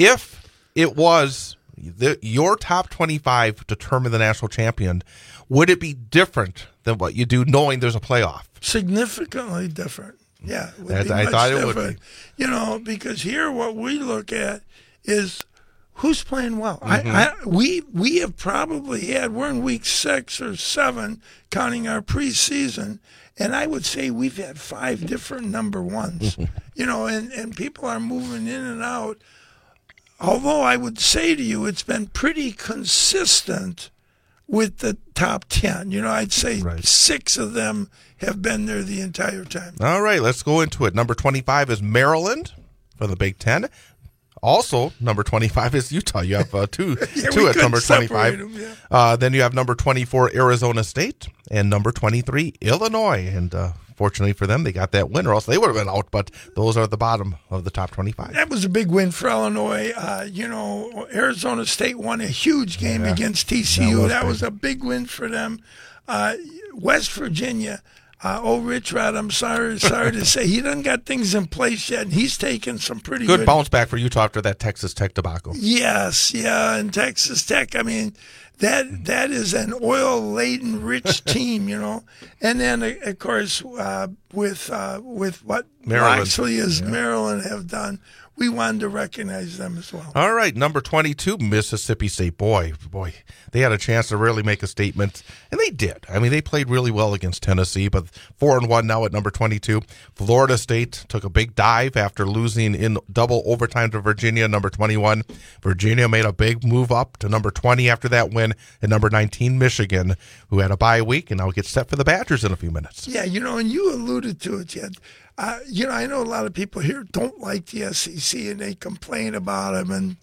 If it was the, your top twenty-five determine the national champion, would it be different than what you do knowing there's a playoff? Significantly different. Yeah. It would That- be I much thought it would different. be. You know, because here what we look at is who's playing well. Mhm. I, I, we we have probably had, we're in week six or seven, counting our preseason, and I would say we've had five different number ones. You know, and, and people are moving in and out. Although I would say to you, it's been pretty consistent with the top ten. You know, I'd say six of them have been there the entire time. All right, let's go into it. Number twenty-five is Maryland for the Big Ten. Also, number twenty-five is Utah. You have uh, two, Yeah, two we at number couldn't separate twenty-five. them, yeah. uh, then you have number twenty-four, Arizona State, and number twenty-three, Illinois. And uh, fortunately for them, they got that win, or else they would have been out. But those are at the bottom of the top twenty-five. That was a big win for Illinois. Uh, you know, Arizona State won a huge game Yeah, against T C U. that was That big. was a big win for them. Uh, West Virginia, uh, oh, Rich Rod, I'm sorry, sorry to say, he doesn't got things in place yet, and he's taken some pretty Good good bounce back for Utah after that Texas Tech debacle. Yes, yeah, and Texas Tech. I mean, that that is an oil-laden, rich team, you know. And then, uh, of course, uh, with uh, with what Maryland. Moxley as Maryland have done, we wanted to recognize them as well. All right, number twenty-two, Mississippi State. Boy, boy, they had a chance to really make a statement, and they did. I mean, they played really well against Tennessee, but four and one now at number twenty-two. Florida State took a big dive after losing in double overtime to Virginia, number twenty-one. Virginia made a big move up to number twenty after that win, and number nineteen, Michigan, who had a bye week and now gets set for the Badgers in a few minutes. Yeah, you know, and you alluded to it, Jed. Uh, you know, I know a lot of people here don't like the S E C and they complain about them, and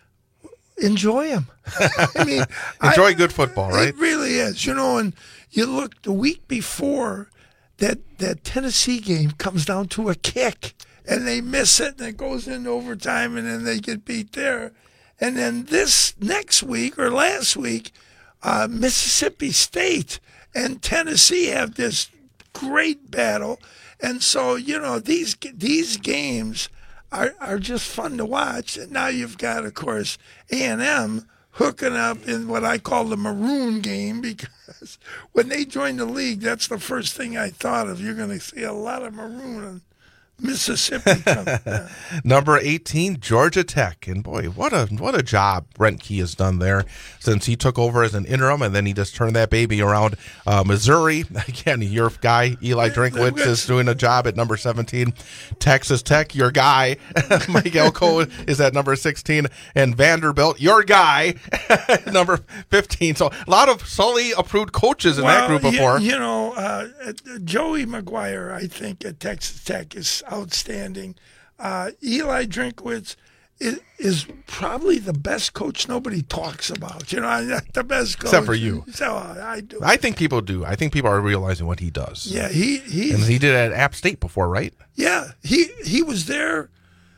enjoy them. I mean, Enjoy I- good football, right? It really is, you know. And you look the week before that that Tennessee game comes down to a kick, and they miss it, and it goes into overtime, and then they get beat there. And then this next week or last week, uh, Mississippi State and Tennessee have this great battle. And so, you know, these these games are, are just fun to watch. And now you've got, of course, A and M hooking up in what I call the maroon game, because when they joined the league, that's the first thing I thought of. You're going to see a lot of maroon in Mississippi. Come, yeah. Number eighteen, Georgia Tech. And boy, what a what a job Brent Key has done there since he took over as an interim, and then he just turned that baby around. Uh, Missouri, again, your guy, Eli Drinkwitz, is doing a job at number seventeen. Texas Tech, your guy, Mike Elko, is at number sixteen. And Vanderbilt, your guy, number fifteen. So a lot of Sully-approved coaches in that Well, group before. You, you know, uh, Joey McGuire, I think, at Texas Tech is outstanding. Uh, Eli Drinkwitz is, is probably the best coach nobody talks about. You know, I'm not the best coach. Except for you. So I do. I think people do. I think people are realizing what he does. Yeah, he he's, And he did it at App State before, right? Yeah, he he was there.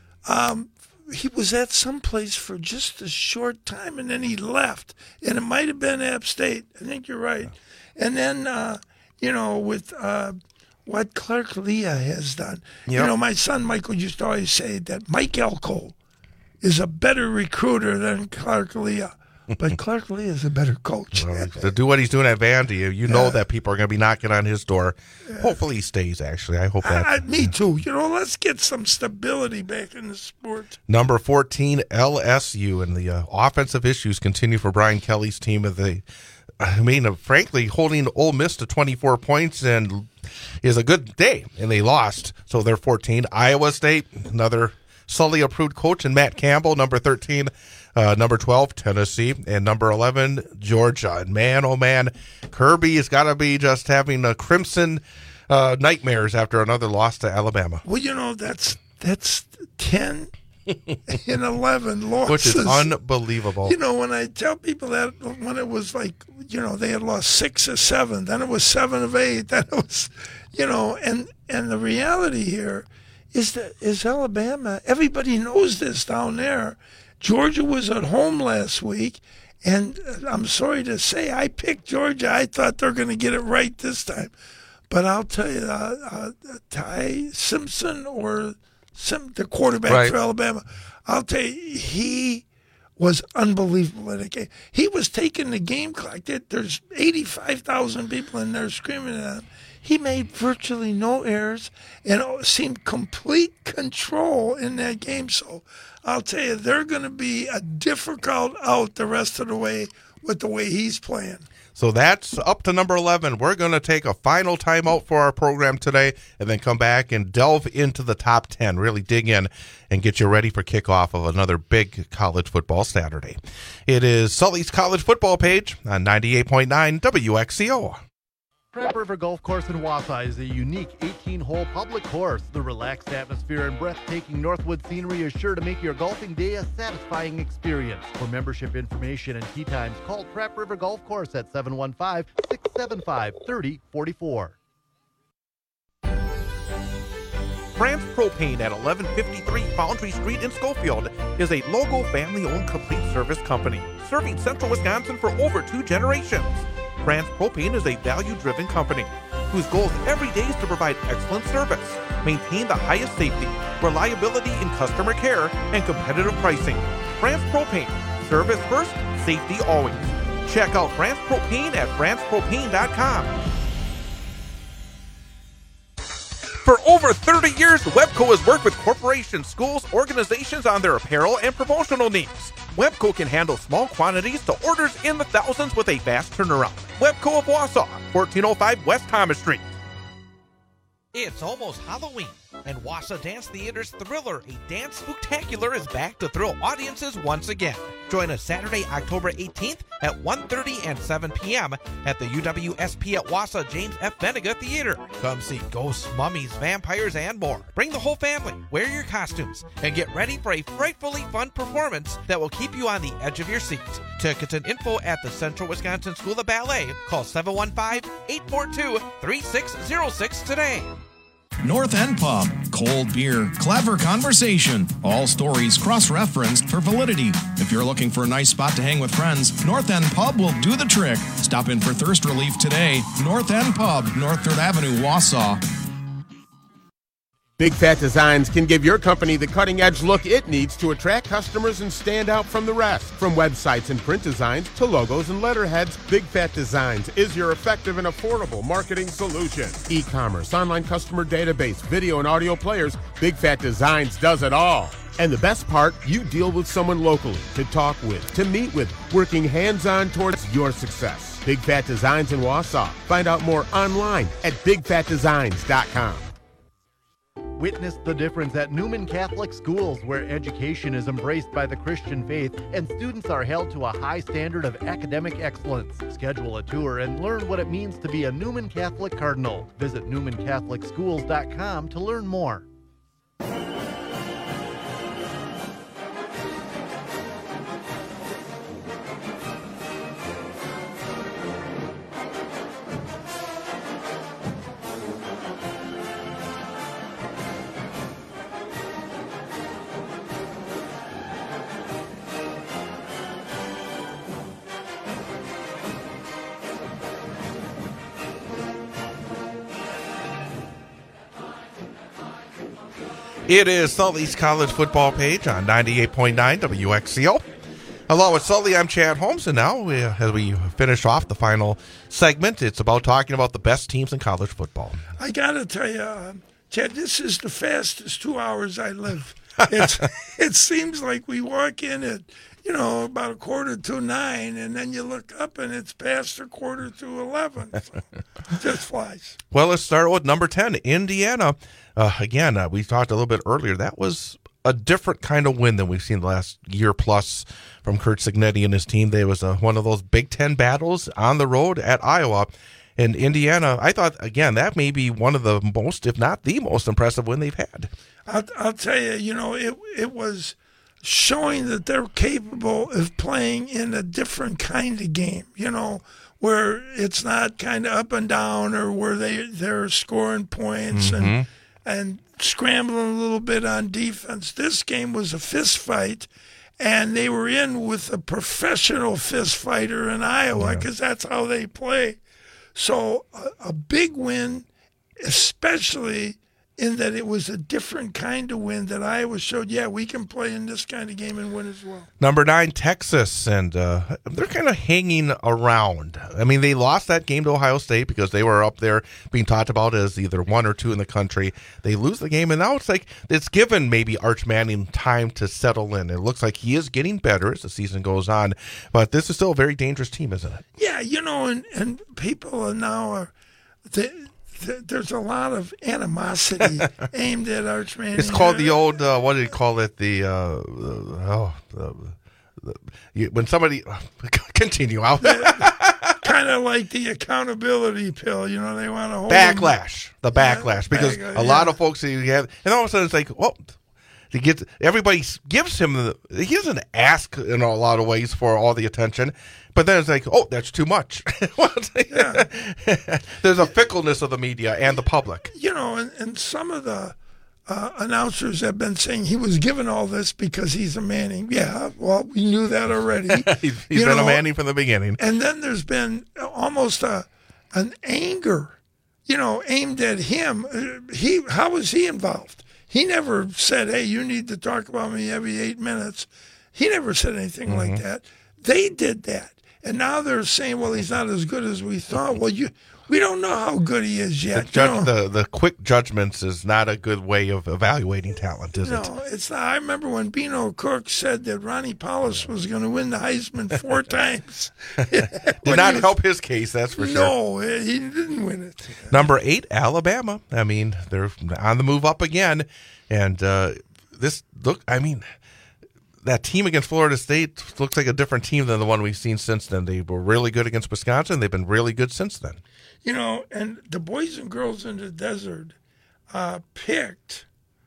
Um, he was at some place for just a short time, and then he left. And it might have been App State. I think you're right. And then, uh, you know, with uh, what Clark Leah has done. You Yep. know, my son Michael used to always say that Mike Elko is a better recruiter than Clark Leah. But Clark Leah is a better coach. Well, to do what he's doing at Vandy, you, you know Yeah. that people are going to be knocking on his door. Hopefully he stays, actually. I hope that. I, I, me too. You know, let's get some stability back in the sport. Number fourteen, L S U, and the uh, offensive issues continue for Brian Kelly's team. Of the, I mean, uh, frankly, holding Ole Miss to twenty-four points and is a good day, and they lost, so they're fourteen. Iowa State, another Sully-approved coach, and Matt Campbell, number thirteen. Uh, number twelve, Tennessee, and number eleven, Georgia. And man, oh man, Kirby has got to be just having a crimson uh, nightmares after another loss to Alabama. Well, you know, that's that's ten and eleven losses. Which is unbelievable. You know, when I tell people that, when it was like, you know, they had lost six or seven, then it was seven of eight, then it was, you know, and and the reality here is that is Alabama, everybody knows this down there. Georgia was at home last week, and I'm sorry to say, I picked Georgia. I thought they're going to get it right this time. But I'll tell you, uh, uh, Ty Simpson or Sim, the quarterback right. for Alabama, I'll tell you, he was unbelievable in the game. He was taking the game clock. There's eighty-five thousand people in there screaming at him. He made virtually no errors and seemed complete control in that game. So I'll tell you, they're going to be a difficult out the rest of the way with the way he's playing. So that's up to number eleven. We're going to take a final timeout for our program today and then come back and delve into the top ten, really dig in and get you ready for kickoff of another big college football Saturday. It is Sully's College Football Page on ninety-eight point nine W X C O. Trap River Golf Course in Wausau is a unique eighteen-hole public course. The relaxed atmosphere and breathtaking Northwood scenery is sure to make your golfing day a satisfying experience. For membership information and tee times, call Trap River Golf Course at seven one five, six seven five, three oh four four. France Propane at eleven fifty-three Foundry Street in Schofield is a local family-owned complete service company serving central Wisconsin for over two generations. France Propane is a value-driven company whose goal every day is to provide excellent service, maintain the highest safety, reliability in customer care, and competitive pricing. France Propane, service first, safety always. Check out France Propane at france propane dot com. For over thirty years, Webco has worked with corporations, schools, organizations on their apparel and promotional needs. Webco can handle small quantities to orders in the thousands with a fast turnaround. Webco of Wausau, fourteen oh five West Thomas Street. It's almost Halloween, and Wausau Dance Theater's Thriller, a dance spectacular, is back to thrill audiences once again. Join us Saturday, October eighteenth at one thirty and seven p.m. at the U W S P at Wausau James F. Benega Theater. Come see ghosts, mummies, vampires, and more. Bring the whole family, wear your costumes, and get ready for a frightfully fun performance that will keep you on the edge of your seat. Tickets and info at the Central Wisconsin School of Ballet. Call seven one five, eight four two, three six zero six today. North End Pub. Cold beer, clever conversation. All stories cross-referenced for validity. If you're looking for a nice spot to hang with friends, North End Pub will do the trick. Stop in for thirst relief today. North End Pub, North third Avenue, Wausau. Big Fat Designs can give your company the cutting-edge look it needs to attract customers and stand out from the rest. From websites and print designs to logos and letterheads, Big Fat Designs is your effective and affordable marketing solution. E-commerce, online customer database, video and audio players, Big Fat Designs does it all. And the best part, you deal with someone locally to talk with, to meet with, working hands-on towards your success. Big Fat Designs in Wausau. Find out more online at big fat designs dot com. Witness the difference at Newman Catholic Schools, where education is embraced by the Christian faith and students are held to a high standard of academic excellence. Schedule a tour and learn what it means to be a Newman Catholic Cardinal. Visit newman catholic schools dot com to learn more. It is Sully's College Football Page on ninety-eight point nine W X C O. Along with Sully, I'm Chad Holmes, and now we, as we finish off the final segment, it's about talking about the best teams in college football. I got to tell you, uh, Chad, this is the fastest two hours I live. It's, it seems like we walk in at, you know, about a quarter to nine, and then you look up and it's past a quarter to eleven. So it just flies. Well, let's start with number ten, Indiana. Uh, again, uh, we talked a little bit earlier. That was a different kind of win than we've seen the last year plus from Curt Cignetti and his team. There was a, one of those Big Ten battles on the road at Iowa. And Indiana, I thought, again, that may be one of the most, if not the most impressive win they've had. I'll, I'll tell you, you know, it it was showing that they're capable of playing in a different kind of game, you know, where it's not kind of up and down or where they, they're scoring points mm-hmm. and and scrambling a little bit on defense. This game was a fist fight, and they were in with a professional fist fighter in Iowa because yeah. that's how they play. So a, a big win especially in that it was a different kind of win that Iowa showed, yeah, we can play in this kind of game and win as well. Number nine, Texas, and uh, they're kind of hanging around. I mean, they lost that game to Ohio State because they were up there being talked about as either one or two in the country. They lose the game, and now it's like it's given maybe Arch Manning time to settle in. It looks like he is getting better as the season goes on, but this is still a very dangerous team, isn't it? Yeah, you know, and, and people are now are they, there's a lot of animosity aimed at Arch Manning. It's called the old, uh, what did he call it? The, uh, oh, the, the, you, when somebody, continue out. Kind of like the accountability pill, you know, they want to hold Backlash, him. the backlash, yeah, because back, a yeah. lot of folks, you have, and all of a sudden it's like, well, he gets, everybody gives him, the, he doesn't ask in a lot of ways for all the attention. But then it's like, oh, that's too much. Yeah. There's a fickleness of the media and the public. You know, and, and some of the uh, announcers have been saying he was given all this because he's a Manning. Yeah, well, we knew that already. he's he's been know? a Manning from the beginning. And then there's been almost a an anger, you know, aimed at him. He How was he involved? He never said, hey, you need to talk about me every eight minutes. He never said anything mm-hmm. like that. They did that. And now they're saying, well, he's not as good as we thought. Well, you, we don't know how good he is yet. The, judge, you know? the, the quick judgments is not a good way of evaluating talent, is no, it? No, it's not. I remember when Beano Cook said that Ronnie Paulus was going to win the Heisman four times. Did not was, help his case, that's for sure. No, he didn't win it. Number eight, Alabama. I mean, they're on the move up again. And uh, this, look, I mean... that team against Florida State looks like a different team than the one we've seen since then. They were really good against Wisconsin. They've been really good since then. You know, and the boys and girls in the desert uh, picked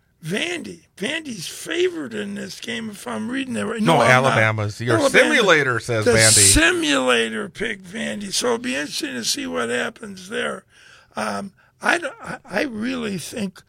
Vandy. Vandy's favored in this game, if I'm reading it right. No, no Alabama's. Your Alabama, simulator says the Vandy. The simulator picked Vandy. So it'll be interesting to see what happens there. Um, I, I really think,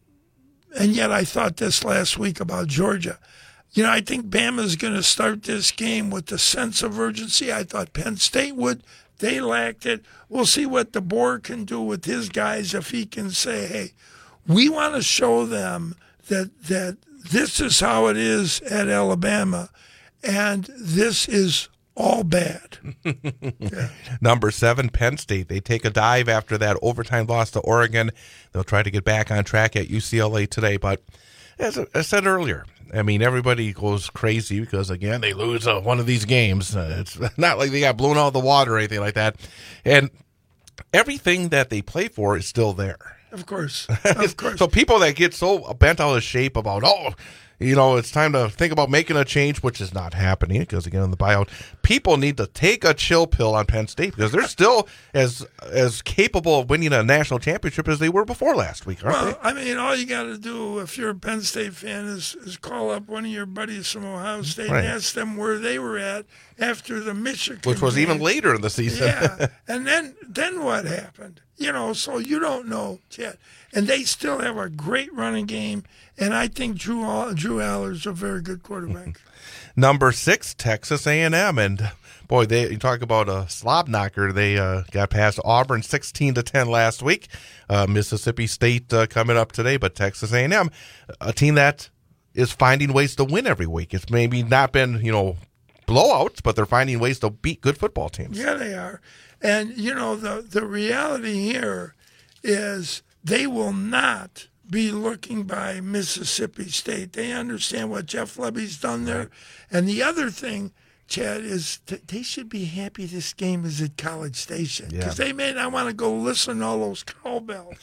and yet I thought this last week about Georgia. You know, I think Bama's going to start this game with a sense of urgency. I thought Penn State would. They lacked it. We'll see what DeBoer can do with his guys if he can say, hey, we want to show them that that this is how it is at Alabama, and this is all bad. Yeah. Number seven, Penn State. They take a dive after that overtime loss to Oregon. They'll try to get back on track at U C L A today. But as I said earlier, I mean, everybody goes crazy because, again, they lose uh, one of these games. Uh, it's not like they got blown out of the water or anything like that. And everything that they play for is still there. Of course. Of course. So people that get so bent out of shape about, oh, you know, it's time to think about making a change, which is not happening because, again, in the buyout, people need to take a chill pill on Penn State because they're still as as capable of winning a national championship as they were before last week, aren't well, they? I mean, all you got to do if you're a Penn State fan is, is call up one of your buddies from Ohio State right. and ask them where they were at after the Michigan Which was game. even later in the season. Yeah, and then, then what happened? You know, so you don't know yet. And they still have a great running game, and I think Drew Drew Aller's a very good quarterback. Number six, Texas A and M, and boy, they you talk about a slob knocker. They uh, got past Auburn sixteen to ten last week. Uh, Mississippi State uh, coming up today, but Texas A and M, a team that is finding ways to win every week. It's maybe not been you know blowouts, but they're finding ways to beat good football teams. Yeah, they are. And you know the the reality here is they will not be looking by Mississippi State. They understand what Jeff Lebby's done there. Right. And the other thing, Chad, is that they should be happy this game is at College Station because yeah. they may not want to go listen to all those cowbells.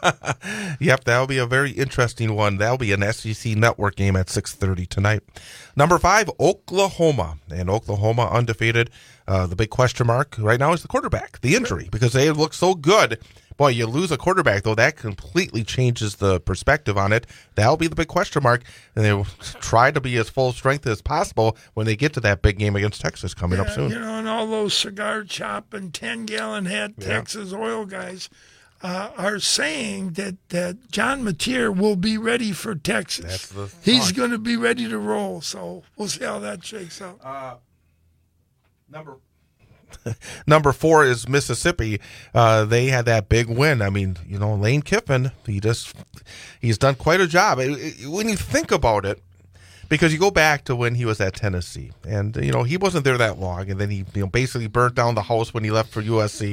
Yep, that'll be a very interesting one. That'll be an S E C Network game at six thirty tonight. Number five, Oklahoma. And Oklahoma undefeated. Uh, the big question mark right now is the quarterback, the injury, because they look so good. Boy, you lose a quarterback, though, that completely changes the perspective on it. That'll be the big question mark, and they will try to be as full strength as possible when they get to that big game against Texas coming yeah, up soon. You know, and all those cigar chop and ten-gallon hat yeah. Texas oil guys uh, are saying that, that John Mateer will be ready for Texas. That's the He's going to be ready to roll, so we'll see how that shakes out. Uh, number number four is Mississippi. Uh, they had that big win. I mean, you know, Lane Kiffin, he just he's done quite a job. It, it, when you think about it, because you go back to when he was at Tennessee, and you know he wasn't there that long, and then he you know basically burnt down the house when he left for U S C.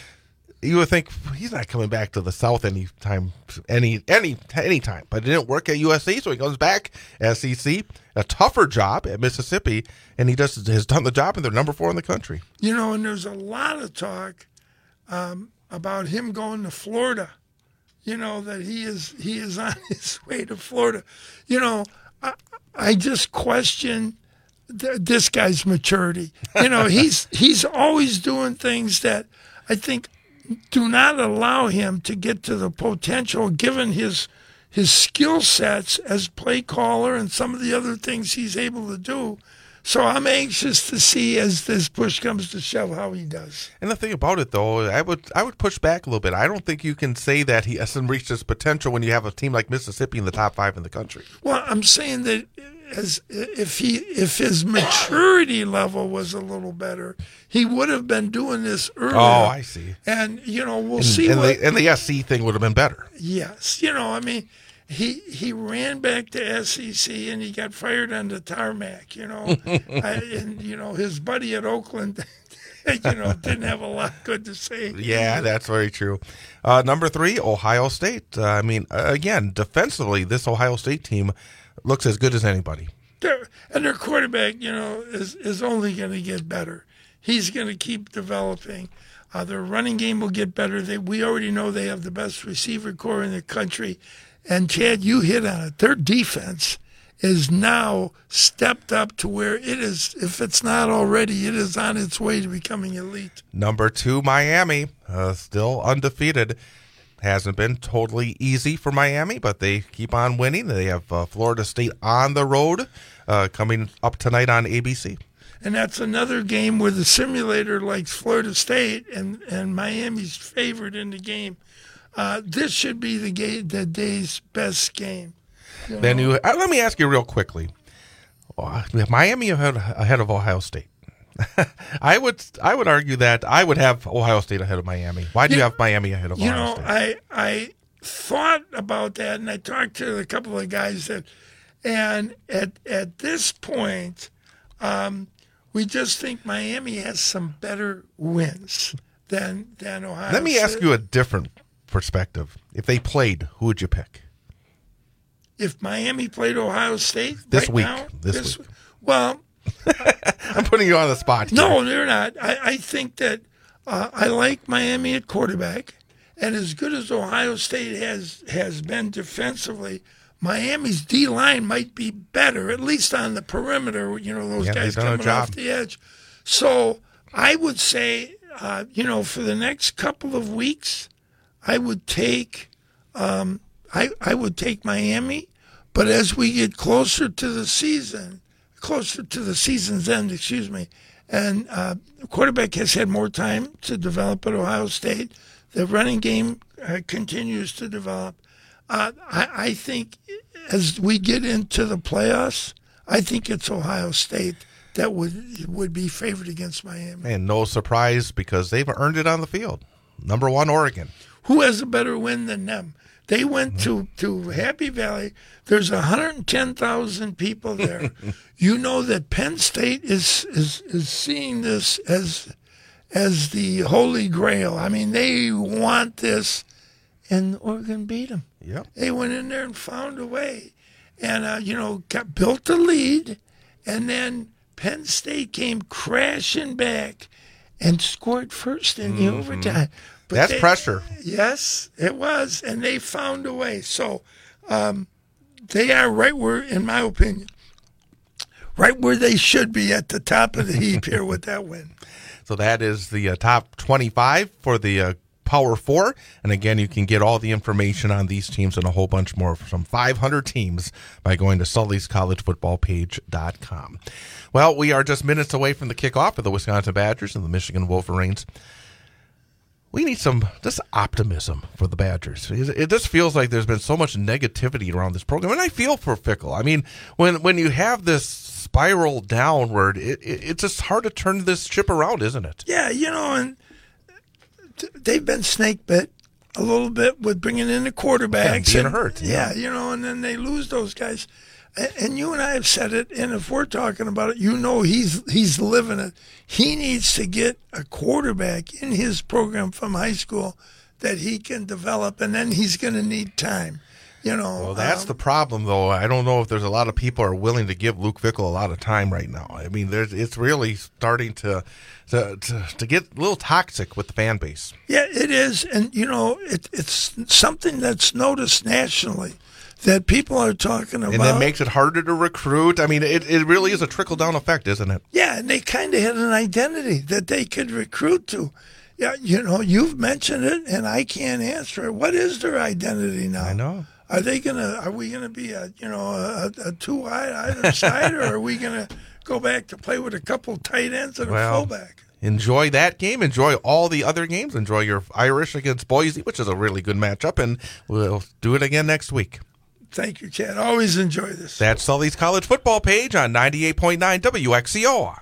You would think he's not coming back to the South anytime, any any any time. But it didn't work at U S C, so he comes back S E C, a tougher job at Mississippi, and he just has done the job, and they're number four in the country. You know, and there's a lot of talk um, about him going to Florida. You know that he is he is on his way to Florida. You know, I, I just question th- this guy's maturity. You know, he's he's always doing things that I think do not allow him to get to the potential given his his skill sets as play caller and some of the other things he's able to do. So I'm anxious to see as this push comes to shove how he does. And the thing about it, though, I would I would push back a little bit. I don't think you can say that he hasn't reached his potential when you have a team like Mississippi in the top five in the country. Well, I'm saying that as if he if his maturity level was a little better, he would have been doing this earlier. Oh, I see. And you know, we'll and, see. And, what, the, and the S C thing would have been better. Yes, you know, I mean, he he ran back to S E C and he got fired on the tarmac. You know, I, and you know his buddy at Oakland. You know, didn't have a lot good to say. Yeah, that's very true. Uh, number three, Ohio State. Uh, I mean, uh, again, defensively, this Ohio State team looks as good as anybody. They're, and their quarterback, you know, is, is only going to get better. He's going to keep developing. Uh, their running game will get better. They, we already know they have the best receiver core in the country. And, Chad, you hit on it. Their defense is now stepped up to where it is, if it's not already, it is on its way to becoming elite. Number two, Miami, uh, still undefeated. Hasn't been totally easy for Miami, but they keep on winning. They have uh, Florida State on the road uh, coming up tonight on A B C. And that's another game where the simulator likes Florida State, and, and Miami's favored in the game. Uh, this should be the game, the day's best game. You know? Then you uh, let me ask you real quickly: oh, Miami ahead, ahead of Ohio State. I would I would argue that I would have Ohio State ahead of Miami. Why do you, you have Miami ahead of you Ohio know, State? I I thought about that, and I talked to a couple of guys that, and at at this point, um, we just think Miami has some better wins than than Ohio. Let me State. ask you a different perspective. If they played, who would you pick? If Miami played Ohio State this right week, now, this, this week, well. I'm putting you on the spot here. No, they're not. I, I think that uh, I like Miami at quarterback, and as good as Ohio State has has been defensively, Miami's D line might be better, at least on the perimeter. You know, those yeah, guys coming off the edge. So I would say, uh, you know, for the next couple of weeks, I would take, um, I I would take Miami, but as we get closer to the season. Closer to the season's end, excuse me, and uh, the quarterback has had more time to develop at Ohio State. The running game uh, continues to develop. Uh, I, I think as we get into the playoffs, I think it's Ohio State that would would be favored against Miami. And no surprise because they've earned it on the field. Number one, Oregon. Who has a better win than them? They went to, to Happy Valley. There's one hundred ten thousand people there. You know that Penn State is, is is seeing this as as the Holy Grail. I mean, they want this, and Oregon beat them. Yep. They went in there and found a way, and uh, you know, got built a lead, and then Penn State came crashing back and scored first in the mm-hmm. overtime. But That's they, pressure. Yes, it was, and they found a way. So um, they are right where, in my opinion, right where they should be at the top of the heap here with that win. So that is the uh, top twenty-five for the uh, Power Four. And again, you can get all the information on these teams and a whole bunch more from five hundred teams by going to Sully's College Football Page dot com. Well, we are just minutes away from the kickoff of the Wisconsin Badgers and the Michigan Wolverines. We need some just optimism for the Badgers. It just feels like there's been so much negativity around this program, and I feel for Fickell. I mean, when when you have this spiral downward. It, it, it's just hard to turn this ship around, isn't it? Yeah, you know, and t- they've been snake bit a little bit with bringing in the quarterbacks. Yeah, being and, hurt. Yeah, Yeah. you know, and then they lose those guys. And, and you and I have said it, and if we're talking about it, you know he's he's living it. He needs to get a quarterback in his program from high school that he can develop, and then he's going to need time. You know, Well, that's um, the problem, though. I don't know if there's a lot of people are willing to give Luke Fickell a lot of time right now. I mean, there's it's really starting to to to, to get a little toxic with the fan base. Yeah, it is, and you know, it, it's something that's noticed nationally that people are talking about. And that makes it harder to recruit. I mean, it, it really is a trickle-down effect, isn't it? Yeah, and they kind of had an identity that they could recruit to. Yeah, you know, you've mentioned it, and I can't answer it. What is their identity now? I know. Are they gonna? Are we gonna be a you know a, a two wide either side, or are we gonna go back to play with a couple tight ends and Well, a fullback? Enjoy that game. Enjoy all the other games. Enjoy your Irish against Boise, which is a really good matchup, and we'll do it again next week. Thank you, Chad. Always enjoy this. That's Sully's College Football page on ninety-eight point nine W X C O.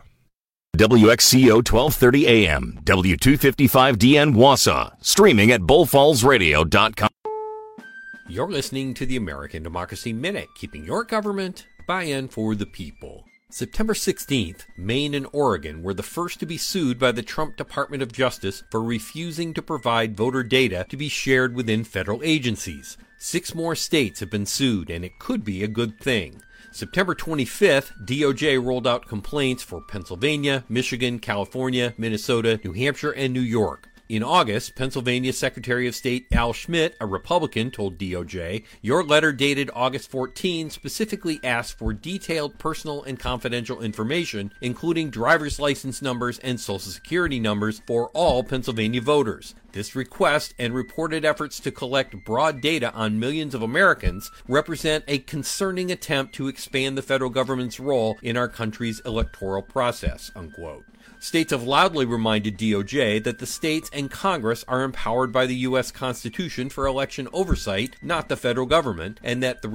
W X C O twelve thirty A M, W two fifty-five D N Wausau, streaming at bull falls radio dot com. You're listening to the American Democracy Minute, keeping your government by and for the people. September sixteenth, Maine and Oregon were the first to be sued by the Trump Department of Justice for refusing to provide voter data to be shared within federal agencies. Six more states have been sued, and it could be a good thing. September twenty-fifth, D O J rolled out complaints for Pennsylvania, Michigan, California, Minnesota, New Hampshire, and New York. In August, Pennsylvania Secretary of State Al Schmidt, a Republican, told D O J, "Your letter dated August fourteenth specifically asked for detailed personal and confidential information, including driver's license numbers and social security numbers for all Pennsylvania voters. This request and reported efforts to collect broad data on millions of Americans represent a concerning attempt to expand the federal government's role in our country's electoral process," unquote. States have loudly reminded D O J that the states and Congress are empowered by the U S Constitution for election oversight, not the federal government, and that the